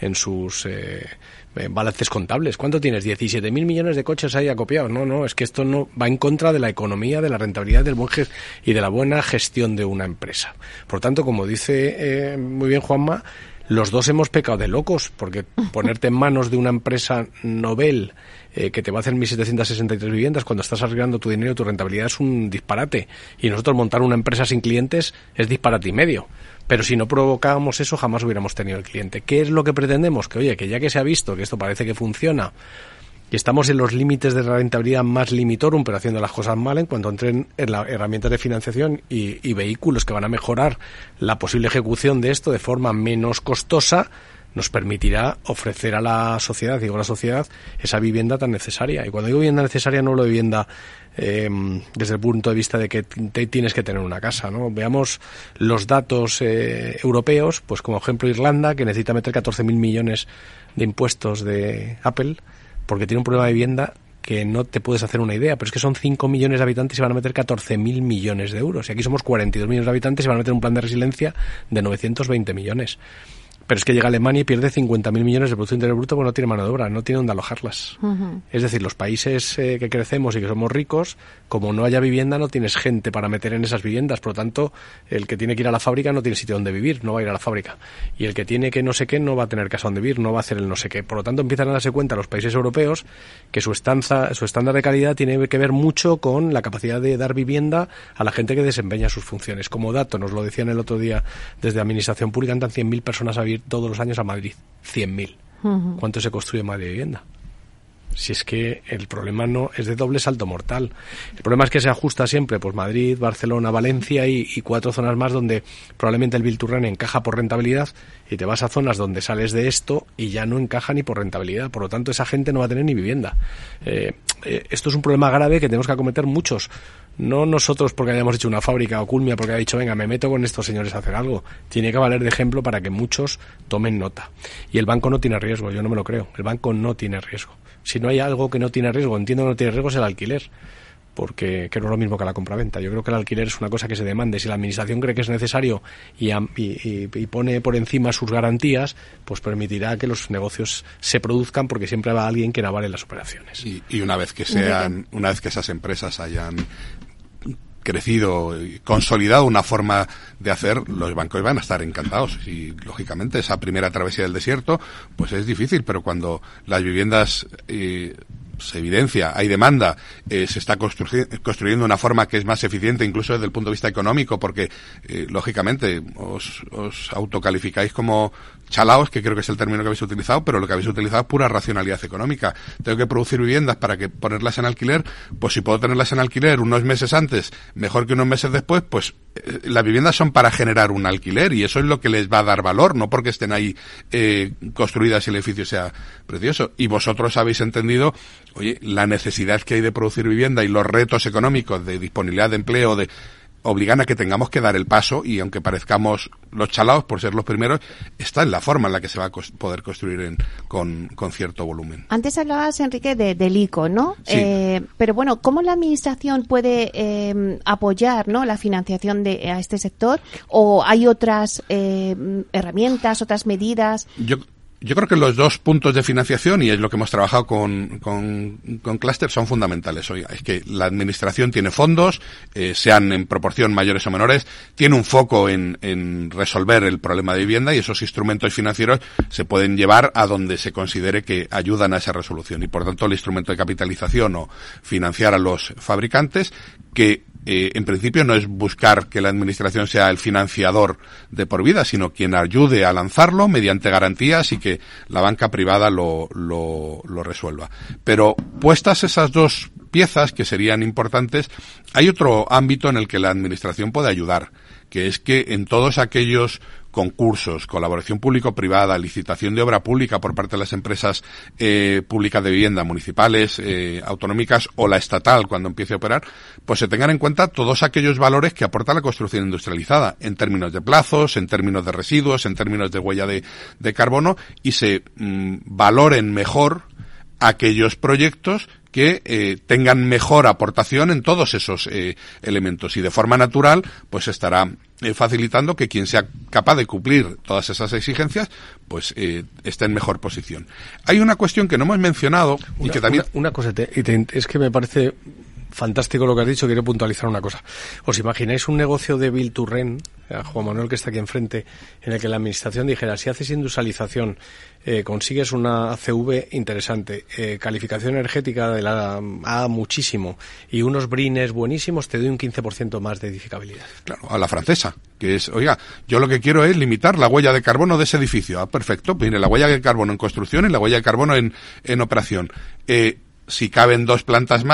balances contables. ¿Cuánto tienes? 17.000 millones de coches ahí acopiados. No, es que esto no va en contra de la economía, de la rentabilidad y de la buena gestión de una empresa. Por tanto, como dice muy bien Juanma, los dos hemos pecado de locos, porque ponerte en manos de una empresa novel que te va a hacer 1.763 viviendas cuando estás arriesgando tu dinero y tu rentabilidad es un disparate. Y nosotros montar una empresa sin clientes es disparate y medio. Pero si no provocábamos eso, jamás hubiéramos tenido el cliente. ¿Qué es lo que pretendemos? Que oye, que ya que se ha visto que esto parece que funciona y estamos en los límites de la rentabilidad más limitorum, pero haciendo las cosas mal, en cuanto entren en las herramientas de financiación y vehículos que van a mejorar la posible ejecución de esto de forma menos costosa, nos permitirá ofrecer a la sociedad, esa vivienda tan necesaria. Y cuando digo vivienda necesaria, no hablo de vivienda desde el punto de vista de que tienes que tener una casa, ¿no? Veamos los datos europeos, pues como ejemplo Irlanda, que necesita meter 14.000 millones de impuestos de Apple, porque tiene un problema de vivienda que no te puedes hacer una idea, pero es que son 5 millones de habitantes y van a meter 14.000 millones de euros. Y aquí somos 42 millones de habitantes y van a meter un plan de resiliencia de 920 millones. Pero es que llega Alemania y pierde 50.000 millones de Producto Interior Bruto porque no tiene mano de obra, no tiene donde alojarlas. Uh-huh. Es decir, los países que crecemos y que somos ricos, como no haya vivienda, no tienes gente para meter en esas viviendas. Por lo tanto, el que tiene que ir a la fábrica no tiene sitio donde vivir, no va a ir a la fábrica. Y el que tiene que no sé qué no va a tener casa donde vivir, no va a hacer el no sé qué. Por lo tanto, empiezan a darse cuenta los países europeos que su estándar de calidad tiene que ver mucho con la capacidad de dar vivienda a la gente que desempeña sus funciones. Como dato, nos lo decían el otro día desde Administración Pública, entran 100.000 personas a vivir todos los años a Madrid. 100.000. Uh-huh. ¿Cuánto se construye en Madrid de vivienda? Si es que el problema no es de doble salto mortal. El problema es que se ajusta siempre, pues Madrid, Barcelona, Valencia y 4 zonas más donde probablemente el Build to Rent encaja por rentabilidad, y te vas a zonas donde sales de esto y ya no encaja ni por rentabilidad. Por lo tanto, esa gente no va a tener ni vivienda. Esto es un problema grave que tenemos que acometer muchos. No nosotros porque hayamos hecho una fábrica o Culmia porque ha dicho, venga, me meto con estos señores a hacer algo. Tiene que valer de ejemplo para que muchos tomen nota. Y el banco no tiene riesgo, yo no me lo creo. El banco no tiene riesgo. Si no hay algo que no tiene riesgo, entiendo que no tiene riesgo, es el alquiler. Porque que no es lo mismo que la compraventa. Yo creo que el alquiler es una cosa que se demande. Si la administración cree que es necesario y pone por encima sus garantías, pues permitirá que los negocios se produzcan, porque siempre va alguien que avale las operaciones. Y una vez que esas empresas hayan crecido y consolidado una forma de hacer, los bancos van a estar encantados. Y lógicamente esa primera travesía del desierto pues es difícil, pero cuando las viviendas se evidencia, hay demanda, se está construyendo una forma que es más eficiente incluso desde el punto de vista económico, porque lógicamente os autocalificáis como chalaos, que creo que es el término que habéis utilizado, pero lo que habéis utilizado es pura racionalidad económica. Tengo que producir viviendas para que ponerlas en alquiler, pues si puedo tenerlas en alquiler unos meses antes, mejor que unos meses después, pues las viviendas son para generar un alquiler y eso es lo que les va a dar valor, no porque estén ahí construidas y el edificio sea precioso. Y vosotros habéis entendido, oye, la necesidad que hay de producir vivienda y los retos económicos de disponibilidad de empleo, obligan a que tengamos que dar el paso, y aunque parezcamos los chalaos por ser los primeros, está en la forma en la que se va a poder construir con cierto volumen. Antes hablabas, Enrique, del ICO, ¿no? Sí. Pero bueno, ¿cómo la administración puede apoyar, ¿no?, la financiación a este sector? ¿O hay otras herramientas, otras medidas? Yo creo que los dos puntos de financiación, y es lo que hemos trabajado con Cluster, son fundamentales. Oiga, es que la administración tiene fondos, sean en proporción mayores o menores, tiene un foco en resolver el problema de vivienda, y esos instrumentos financieros se pueden llevar a donde se considere que ayudan a esa resolución. Y por tanto el instrumento de capitalización o financiar a los fabricantes, que en principio no es buscar que la administración sea el financiador de por vida, sino quien ayude a lanzarlo mediante garantías y que la banca privada lo resuelva. Pero puestas esas dos piezas que serían importantes, hay otro ámbito en el que la administración puede ayudar, que es que en todos aquellos concursos, colaboración público-privada, licitación de obra pública por parte de las empresas públicas de vivienda, municipales, autonómicas o la estatal cuando empiece a operar, pues se tengan en cuenta todos aquellos valores que aporta la construcción industrializada, en términos de plazos, en términos de residuos, en términos de huella de carbono, y se valoren mejor aquellos proyectos que tengan mejor aportación en todos esos elementos, y de forma natural pues estará facilitando que quien sea capaz de cumplir todas esas exigencias pues esté en mejor posición. Hay una cuestión que no hemos mencionado y que también... Una cosa, es que me parece fantástico lo que has dicho. Quiero puntualizar una cosa. ¿Os imagináis un negocio de Build to Rent, Juan Manuel, que está aquí enfrente, en el que la administración dijera, si haces industrialización, consigues una ACV interesante, calificación energética de la A muchísimo y unos brines buenísimos, te doy un 15% más de edificabilidad? Claro, a la francesa, que es, oiga, yo lo que quiero es limitar la huella de carbono de ese edificio. Ah, perfecto, pues la huella de carbono en construcción y la huella de carbono en operación. Si caben 2 plantas más,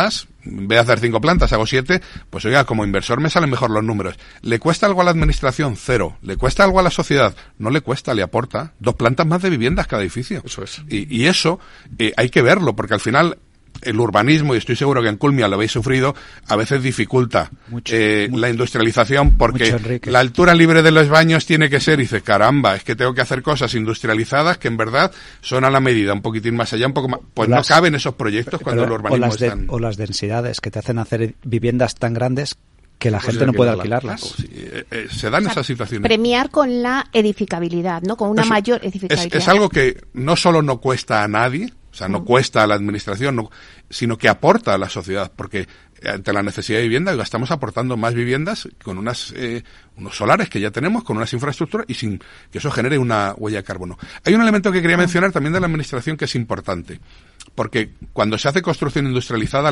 en vez de hacer 5 plantas hago 7, pues oiga, como inversor me salen mejor los números. ¿Le cuesta algo a la administración? 0. ¿Le cuesta algo a la sociedad? No le cuesta, le aporta 2 plantas más de viviendas cada edificio. Eso es. Y eso hay que verlo, porque al final el urbanismo, y estoy seguro que en Culmia lo habéis sufrido, a veces dificulta mucho. La industrialización, porque la altura libre de los baños tiene que ser, y dices, caramba, es que tengo que hacer cosas industrializadas que en verdad son a la medida, un poquitín más allá, un poco más, pues no caben esos proyectos cuando el urbanismo o las densidades que te hacen hacer viviendas tan grandes que la gente no puede alquilarlas. Claro, sí. Se dan esas situaciones. Premiar con la edificabilidad, ¿no? Con una mayor edificabilidad. Es algo que no solo no cuesta a nadie, o sea, no cuesta a la administración, sino que aporta a la sociedad, porque ante la necesidad de vivienda estamos aportando más viviendas con unos solares que ya tenemos, con unas infraestructuras y sin que eso genere una huella de carbono. Hay un elemento que quería mencionar también de la administración que es importante, porque cuando se hace construcción industrializada,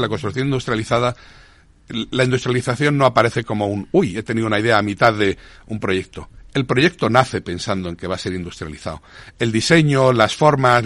la industrialización no aparece como he tenido una idea a mitad de un proyecto. El proyecto nace pensando en que va a ser industrializado. El diseño, las formas,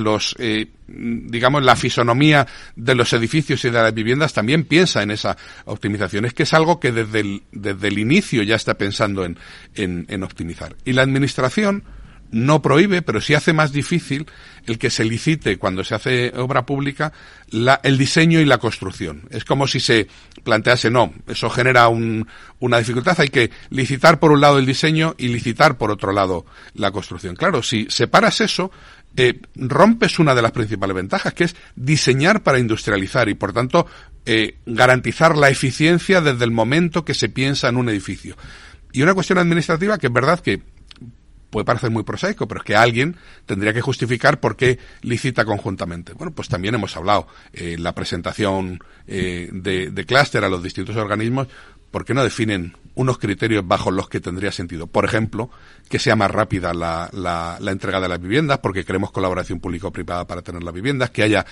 la fisonomía de los edificios y de las viviendas también piensa en esa optimización. Es que es algo que desde el inicio ya está pensando en optimizar. Y la administración no prohíbe, pero sí hace más difícil el que se licite cuando se hace obra pública el diseño y la construcción. Es como si se plantease, eso genera una dificultad, hay que licitar por un lado el diseño y licitar por otro lado la construcción. Claro, si separas eso, rompes una de las principales ventajas, que es diseñar para industrializar y, por tanto, garantizar la eficiencia desde el momento que se piensa en un edificio. Y una cuestión administrativa que es verdad que puede parecer muy prosaico, pero es que alguien tendría que justificar por qué licita conjuntamente. Bueno, pues también hemos hablado en la presentación de clúster a los distintos organismos, ¿por qué no definen unos criterios bajo los que tendría sentido? Por ejemplo, que sea más rápida la entrega de las viviendas, porque queremos colaboración público-privada para tener las viviendas, que haya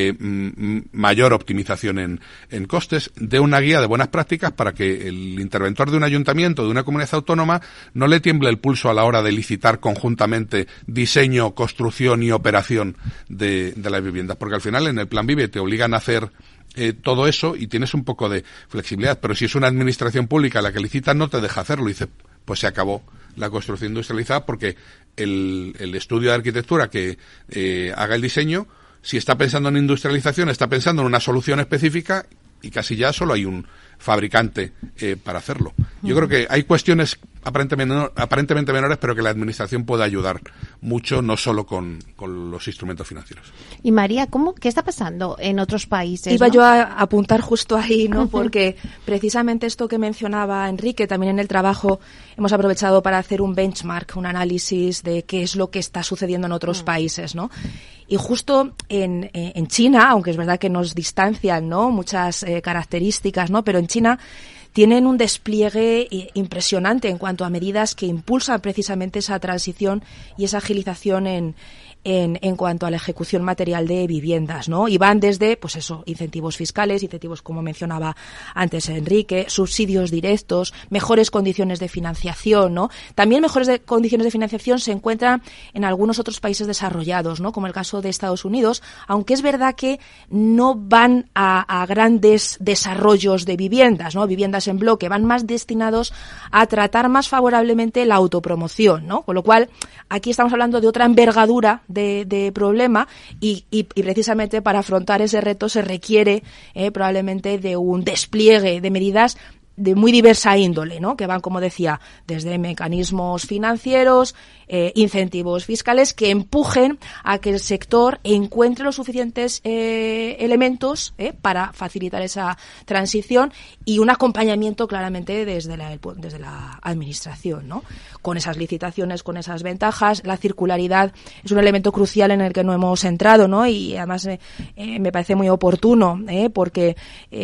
mayor optimización en costes, de una guía de buenas prácticas para que el interventor de un ayuntamiento, de una comunidad autónoma, no le tiemble el pulso a la hora de licitar conjuntamente diseño, construcción y operación de las viviendas, porque al final en el Plan Vive te obligan a hacer todo eso y tienes un poco de flexibilidad, pero si es una administración pública la que licita, no te deja hacerlo, y dice, pues se acabó la construcción industrializada, porque el estudio de arquitectura que haga el diseño, si está pensando en industrialización, está pensando en una solución específica y casi ya solo hay un fabricante para hacerlo. Yo creo que hay cuestiones aparentemente menores, pero que la administración puede ayudar mucho, no solo con los instrumentos financieros. Y María, ¿qué está pasando en otros países? Iba yo a apuntar justo ahí, ¿no? Porque precisamente esto que mencionaba Enrique, también en el trabajo hemos aprovechado para hacer un benchmark, un análisis de qué es lo que está sucediendo en otros países, ¿no? Y justo en China, aunque es verdad que nos distancian, ¿no?, muchas características, ¿no?, pero en China tienen un despliegue impresionante en cuanto a medidas que impulsan precisamente esa transición y esa agilización en cuanto a la ejecución material de viviendas, ¿no? Y van desde, pues eso, incentivos fiscales, incentivos como mencionaba antes Enrique, subsidios directos, mejores condiciones de financiación, ¿no? También mejores condiciones de financiación se encuentran en algunos otros países desarrollados, ¿no? Como el caso de Estados Unidos, aunque es verdad que no van a grandes desarrollos de viviendas, ¿no? Viviendas en bloque, van más destinados a tratar más favorablemente la autopromoción, ¿no? Con lo cual, aquí estamos hablando de otra envergadura de problema y precisamente para afrontar ese reto se requiere probablemente de un despliegue de medidas de muy diversa índole, ¿no?, que van, como decía, desde mecanismos financieros, incentivos fiscales que empujen a que el sector encuentre los suficientes elementos para facilitar esa transición y un acompañamiento claramente desde la administración, ¿no?, con esas licitaciones, con esas ventajas. La circularidad es un elemento crucial en el que no hemos entrado, ¿no?, y además me parece muy oportuno, porque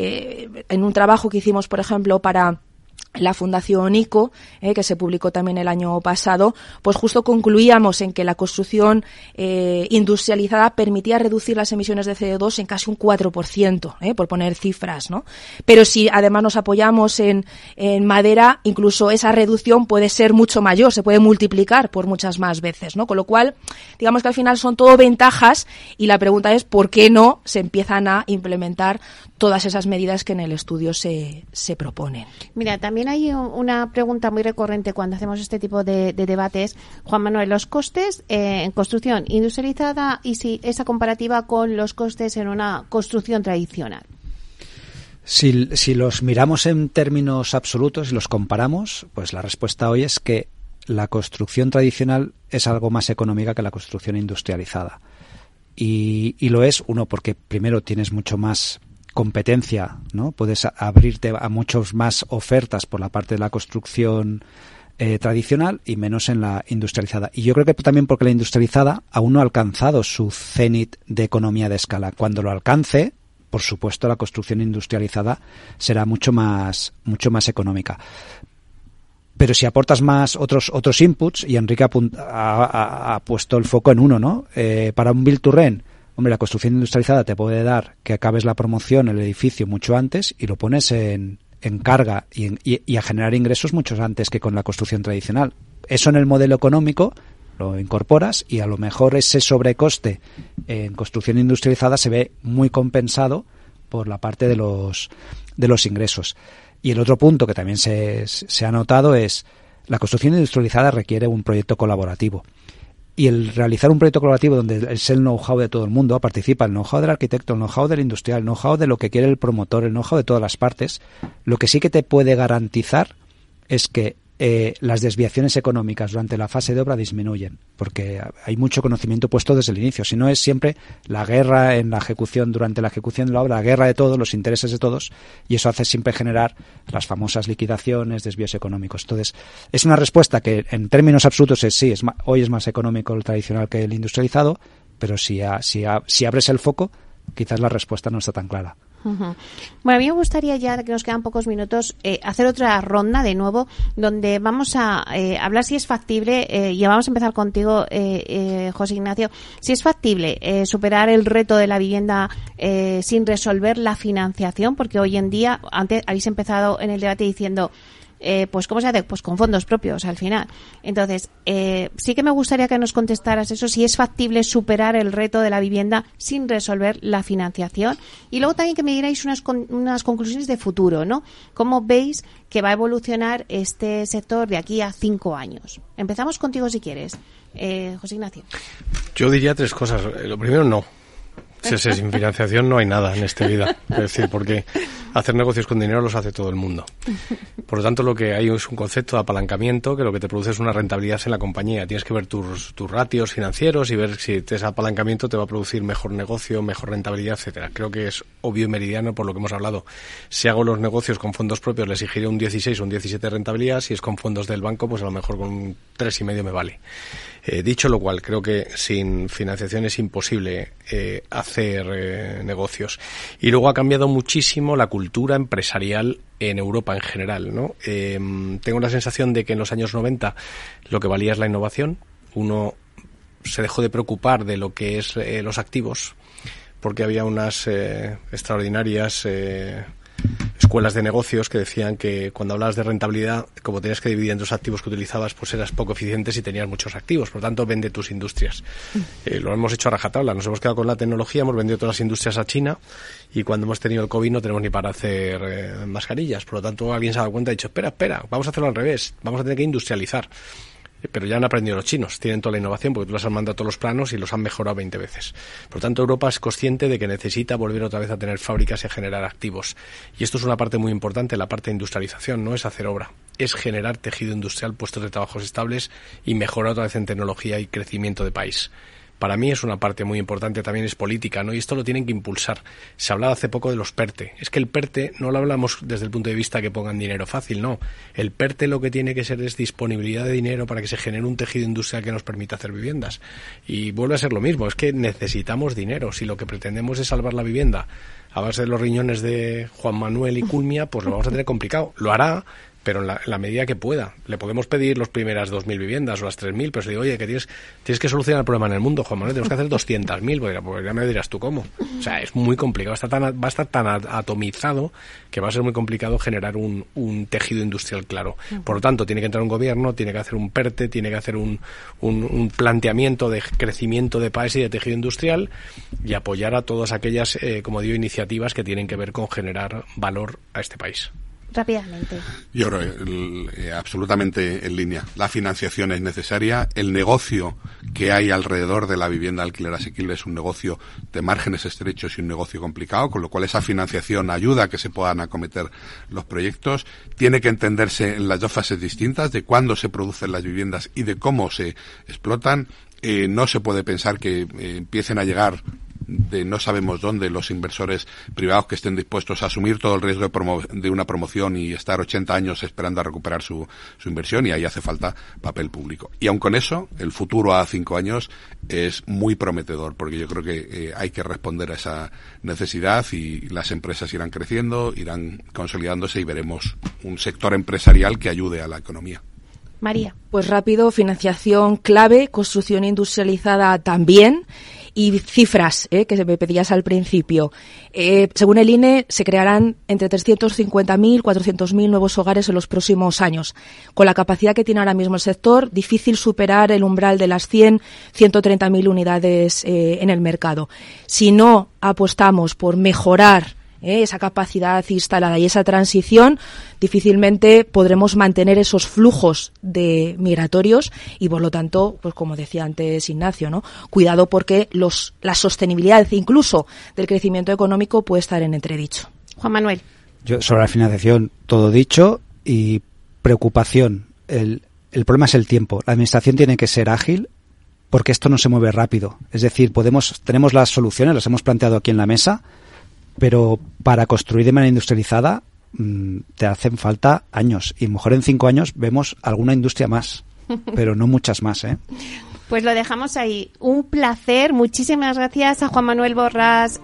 en un trabajo que hicimos, por ejemplo, para la Fundación ICO, que se publicó también el año pasado, pues justo concluíamos en que la construcción industrializada permitía reducir las emisiones de CO2 en casi un 4%, por poner cifras, ¿no? Pero si además nos apoyamos en madera, incluso esa reducción puede ser mucho mayor, se puede multiplicar por muchas más veces, ¿no? Con lo cual, digamos que al final son todo ventajas y la pregunta es ¿por qué no se empiezan a implementar todas esas medidas que en el estudio se proponen. Mira, también hay una pregunta muy recurrente cuando hacemos este tipo de debates. Juan Manuel, los costes en construcción industrializada y si esa comparativa con los costes en una construcción tradicional. Si los miramos en términos absolutos y los comparamos, pues la respuesta hoy es que la construcción tradicional es algo más económica que la construcción industrializada. Y lo es, uno, porque primero tienes mucho más competencia, ¿no? Puedes abrirte a muchas más ofertas por la parte de la construcción tradicional y menos en la industrializada. Y yo creo que también porque la industrializada aún no ha alcanzado su cenit de economía de escala. Cuando lo alcance, por supuesto, la construcción industrializada será mucho más económica. Pero si aportas más otros inputs, y Enrique ha puesto el foco en uno, ¿no? Para un build to rent, hombre, la construcción industrializada te puede dar que acabes la promoción, el edificio, mucho antes y lo pones en carga y a generar ingresos mucho antes que con la construcción tradicional. Eso en el modelo económico lo incorporas y a lo mejor ese sobrecoste en construcción industrializada se ve muy compensado por la parte de los ingresos. Y el otro punto que también se ha notado es la construcción industrializada requiere un proyecto colaborativo. Y el realizar un proyecto colaborativo donde es el know-how de todo el mundo, participa el know-how del arquitecto, el know-how del industrial, el know-how de lo que quiere el promotor, el know-how de todas las partes, lo que sí que te puede garantizar es que las desviaciones económicas durante la fase de obra disminuyen, porque hay mucho conocimiento puesto desde el inicio. Si no es siempre la guerra en la ejecución, durante la ejecución de la obra, la guerra de todos, los intereses de todos, y eso hace siempre generar las famosas liquidaciones, desvíos económicos. Entonces, es una respuesta que en términos absolutos hoy es más económico el tradicional que el industrializado, pero si abres el foco, quizás la respuesta no está tan clara. Uh-huh. Bueno, a mí me gustaría, ya que nos quedan pocos minutos, hacer otra ronda de nuevo donde vamos a hablar si es factible, y vamos a empezar contigo, José Ignacio, si es factible superar el reto de la vivienda sin resolver la financiación, porque hoy en día, antes habéis empezado en el debate diciendo pues ¿cómo se hace? Pues con fondos propios al final. Entonces, sí que me gustaría que nos contestaras eso, si es factible superar el reto de la vivienda sin resolver la financiación. Y luego también que me dierais unas conclusiones de futuro, ¿no? ¿Cómo veis que va a evolucionar este sector de aquí a 5 años? Empezamos contigo si quieres, José Ignacio. Yo diría 3 cosas. Lo primero, no. Sin financiación no hay nada en esta vida. Es decir, porque hacer negocios con dinero los hace todo el mundo. Por lo tanto, lo que hay es un concepto de apalancamiento que lo que te produce es una rentabilidad en la compañía. Tienes que ver tus ratios financieros y ver si ese apalancamiento te va a producir mejor negocio, mejor rentabilidad, etcétera. Creo que es obvio y meridiano por lo que hemos hablado. Si hago los negocios con fondos propios, le exigiré un 16 o un 17 de rentabilidad. Si es con fondos del banco, pues a lo mejor con un 3,5 me vale. Dicho lo cual, creo que sin financiación es imposible hacer negocios. Y luego ha cambiado muchísimo la cultura empresarial en Europa en general, ¿no? Tengo la sensación de que en los años 90 lo que valía es la innovación. Uno se dejó de preocupar de lo que es los activos, porque había unas extraordinarias escuelas de negocios que decían que cuando hablabas de rentabilidad, como tenías que dividir en los activos que utilizabas, pues eras poco eficiente si tenías muchos activos. Por lo tanto, vende tus industrias. Lo hemos hecho a rajatabla. Nos hemos quedado con la tecnología, hemos vendido todas las industrias a China y cuando hemos tenido el COVID no tenemos ni para hacer mascarillas. Por lo tanto, alguien se ha dado cuenta y ha dicho, espera, vamos a hacerlo al revés. Vamos a tener que industrializar. Pero ya han aprendido los chinos, tienen toda la innovación porque tú les has mandado todos los planos y los han mejorado 20 veces. Por lo tanto, Europa es consciente de que necesita volver otra vez a tener fábricas y a generar activos. Y esto es una parte muy importante, la parte de industrialización, no es hacer obra, es generar tejido industrial, puestos de trabajos estables y mejorar otra vez en tecnología y crecimiento de país. Para mí es una parte muy importante, también es política, ¿no? Y esto lo tienen que impulsar. Se hablaba hace poco de los PERTE. Es que el PERTE no lo hablamos desde el punto de vista que pongan dinero fácil, no. El PERTE lo que tiene que ser es disponibilidad de dinero para que se genere un tejido industrial que nos permita hacer viviendas. Y vuelve a ser lo mismo, es que necesitamos dinero. Si lo que pretendemos es salvar la vivienda a base de los riñones de Juan Manuel y Culmia, pues lo vamos a tener complicado. Lo hará, pero en la medida que pueda. Le podemos pedir las primeras 2.000 viviendas o las 3.000, pero si digo, oye, que tienes que solucionar el problema en el mundo, Juan Manuel, tenemos que hacer 200.000, pues ya me dirás tú cómo. O sea, es muy complicado, va a estar tan atomizado que va a ser muy complicado generar un tejido industrial claro. Por lo tanto, tiene que entrar un gobierno, tiene que hacer un PERTE, tiene que hacer un planteamiento de crecimiento de país y de tejido industrial y apoyar a todas aquellas, como digo, iniciativas que tienen que ver con generar valor a este país. Rápidamente. Yo creo absolutamente en línea. La financiación es necesaria. El negocio que hay alrededor de la vivienda alquiler asequible es un negocio de márgenes estrechos y un negocio complicado, con lo cual esa financiación ayuda a que se puedan acometer los proyectos. Tiene que entenderse en las dos fases distintas de cuándo se producen las viviendas y de cómo se explotan. No se puede pensar que empiecen a llegar de no sabemos dónde los inversores privados que estén dispuestos a asumir todo el riesgo de una promoción y estar 80 años esperando a recuperar su inversión, y ahí hace falta papel público. Y aun con eso, el futuro a 5 años es muy prometedor, porque yo creo que hay que responder a esa necesidad y las empresas irán creciendo, irán consolidándose y veremos un sector empresarial que ayude a la economía. María. Pues rápido, financiación clave, construcción industrializada también. Y cifras, que me pedías al principio. Según el INE, se crearán entre 350.000 y 400.000 nuevos hogares en los próximos años. Con la capacidad que tiene ahora mismo el sector, difícil superar el umbral de las 130.000 unidades en el mercado. Si no apostamos por mejorar esa capacidad instalada y esa transición, difícilmente podremos mantener esos flujos de migratorios y, por lo tanto, pues como decía antes Ignacio, ¿no? Cuidado porque la sostenibilidad incluso del crecimiento económico puede estar en entredicho. Juan Manuel. Yo sobre la financiación todo dicho y preocupación. El problema es el tiempo. La administración tiene que ser ágil porque esto no se mueve rápido. Es decir, tenemos las soluciones, las hemos planteado aquí en la mesa, pero para construir de manera industrializada te hacen falta años, y mejor en 5 años vemos alguna industria más, pero no muchas más, ¿eh? Pues lo dejamos ahí. Un placer. Muchísimas gracias a Juan Manuel Borrás,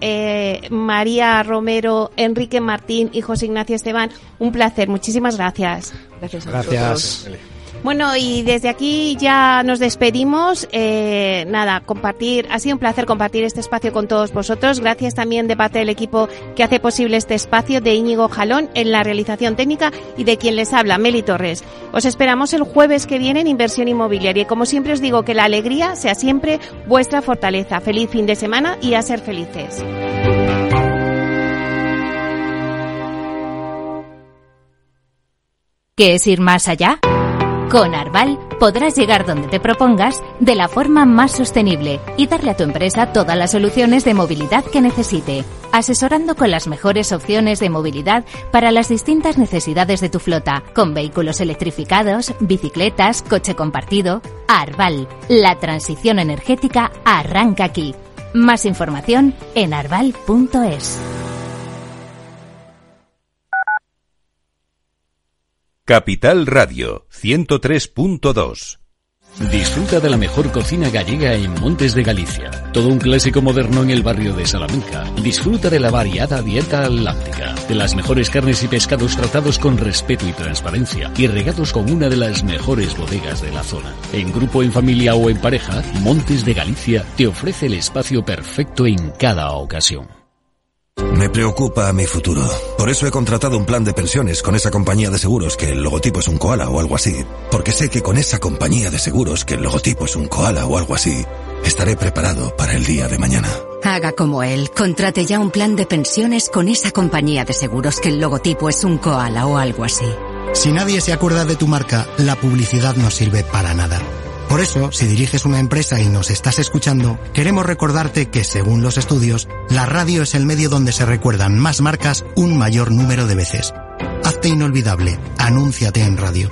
María Romero, Enrique Martín y José Ignacio Esteban. Un placer. Muchísimas gracias. Gracias a vosotros. Bueno, y desde aquí ya nos despedimos. Ha sido un placer compartir este espacio con todos vosotros. Gracias también de parte del equipo que hace posible este espacio, de Íñigo Jalón en la realización técnica y de quien les habla, Meli Torres. Os esperamos el jueves que viene en Inversión Inmobiliaria y, como siempre os digo, que la alegría sea siempre vuestra fortaleza. Feliz fin de semana y a ser felices. ¿Qué es ir más allá? Con Arval podrás llegar donde te propongas de la forma más sostenible y darle a tu empresa todas las soluciones de movilidad que necesite, asesorando con las mejores opciones de movilidad para las distintas necesidades de tu flota, con vehículos electrificados, bicicletas, coche compartido. Arval, la transición energética arranca aquí. Más información en arval.es. Capital Radio 103.2. Disfruta de la mejor cocina gallega en Montes de Galicia. Todo un clásico moderno en el barrio de Salamanca. Disfruta de la variada dieta láctica, de las mejores carnes y pescados tratados con respeto y transparencia y regados con una de las mejores bodegas de la zona. En grupo, en familia o en pareja, Montes de Galicia te ofrece el espacio perfecto en cada ocasión. Me preocupa mi futuro. Por eso he contratado un plan de pensiones con esa compañía de seguros que el logotipo es un koala o algo así. Porque sé que con esa compañía de seguros que el logotipo es un koala o algo así, estaré preparado para el día de mañana. Haga como él. Contrate ya un plan de pensiones con esa compañía de seguros que el logotipo es un koala o algo así. Si nadie se acuerda de tu marca, la publicidad no sirve para nada. Por eso, si diriges una empresa y nos estás escuchando, queremos recordarte que, según los estudios, la radio es el medio donde se recuerdan más marcas un mayor número de veces. Hazte inolvidable. Anúnciate en radio.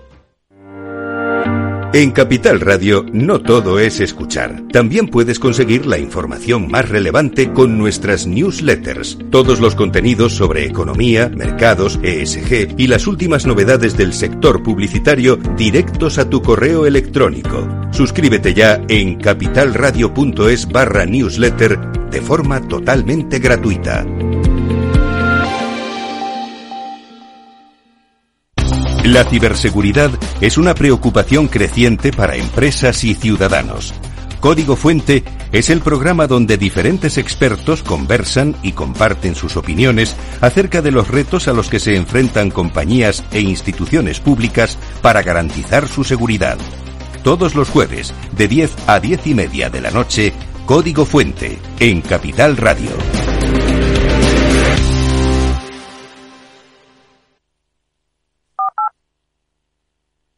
En Capital Radio no todo es escuchar. También puedes conseguir la información más relevante con nuestras newsletters. Todos los contenidos sobre economía, mercados, ESG y las últimas novedades del sector publicitario directos a tu correo electrónico. Suscríbete ya en capitalradio.es/newsletter de forma totalmente gratuita. La ciberseguridad es una preocupación creciente para empresas y ciudadanos. Código Fuente es el programa donde diferentes expertos conversan y comparten sus opiniones acerca de los retos a los que se enfrentan compañías e instituciones públicas para garantizar su seguridad. Todos los jueves, de 10 a 10:30 de la noche, Código Fuente, en Capital Radio.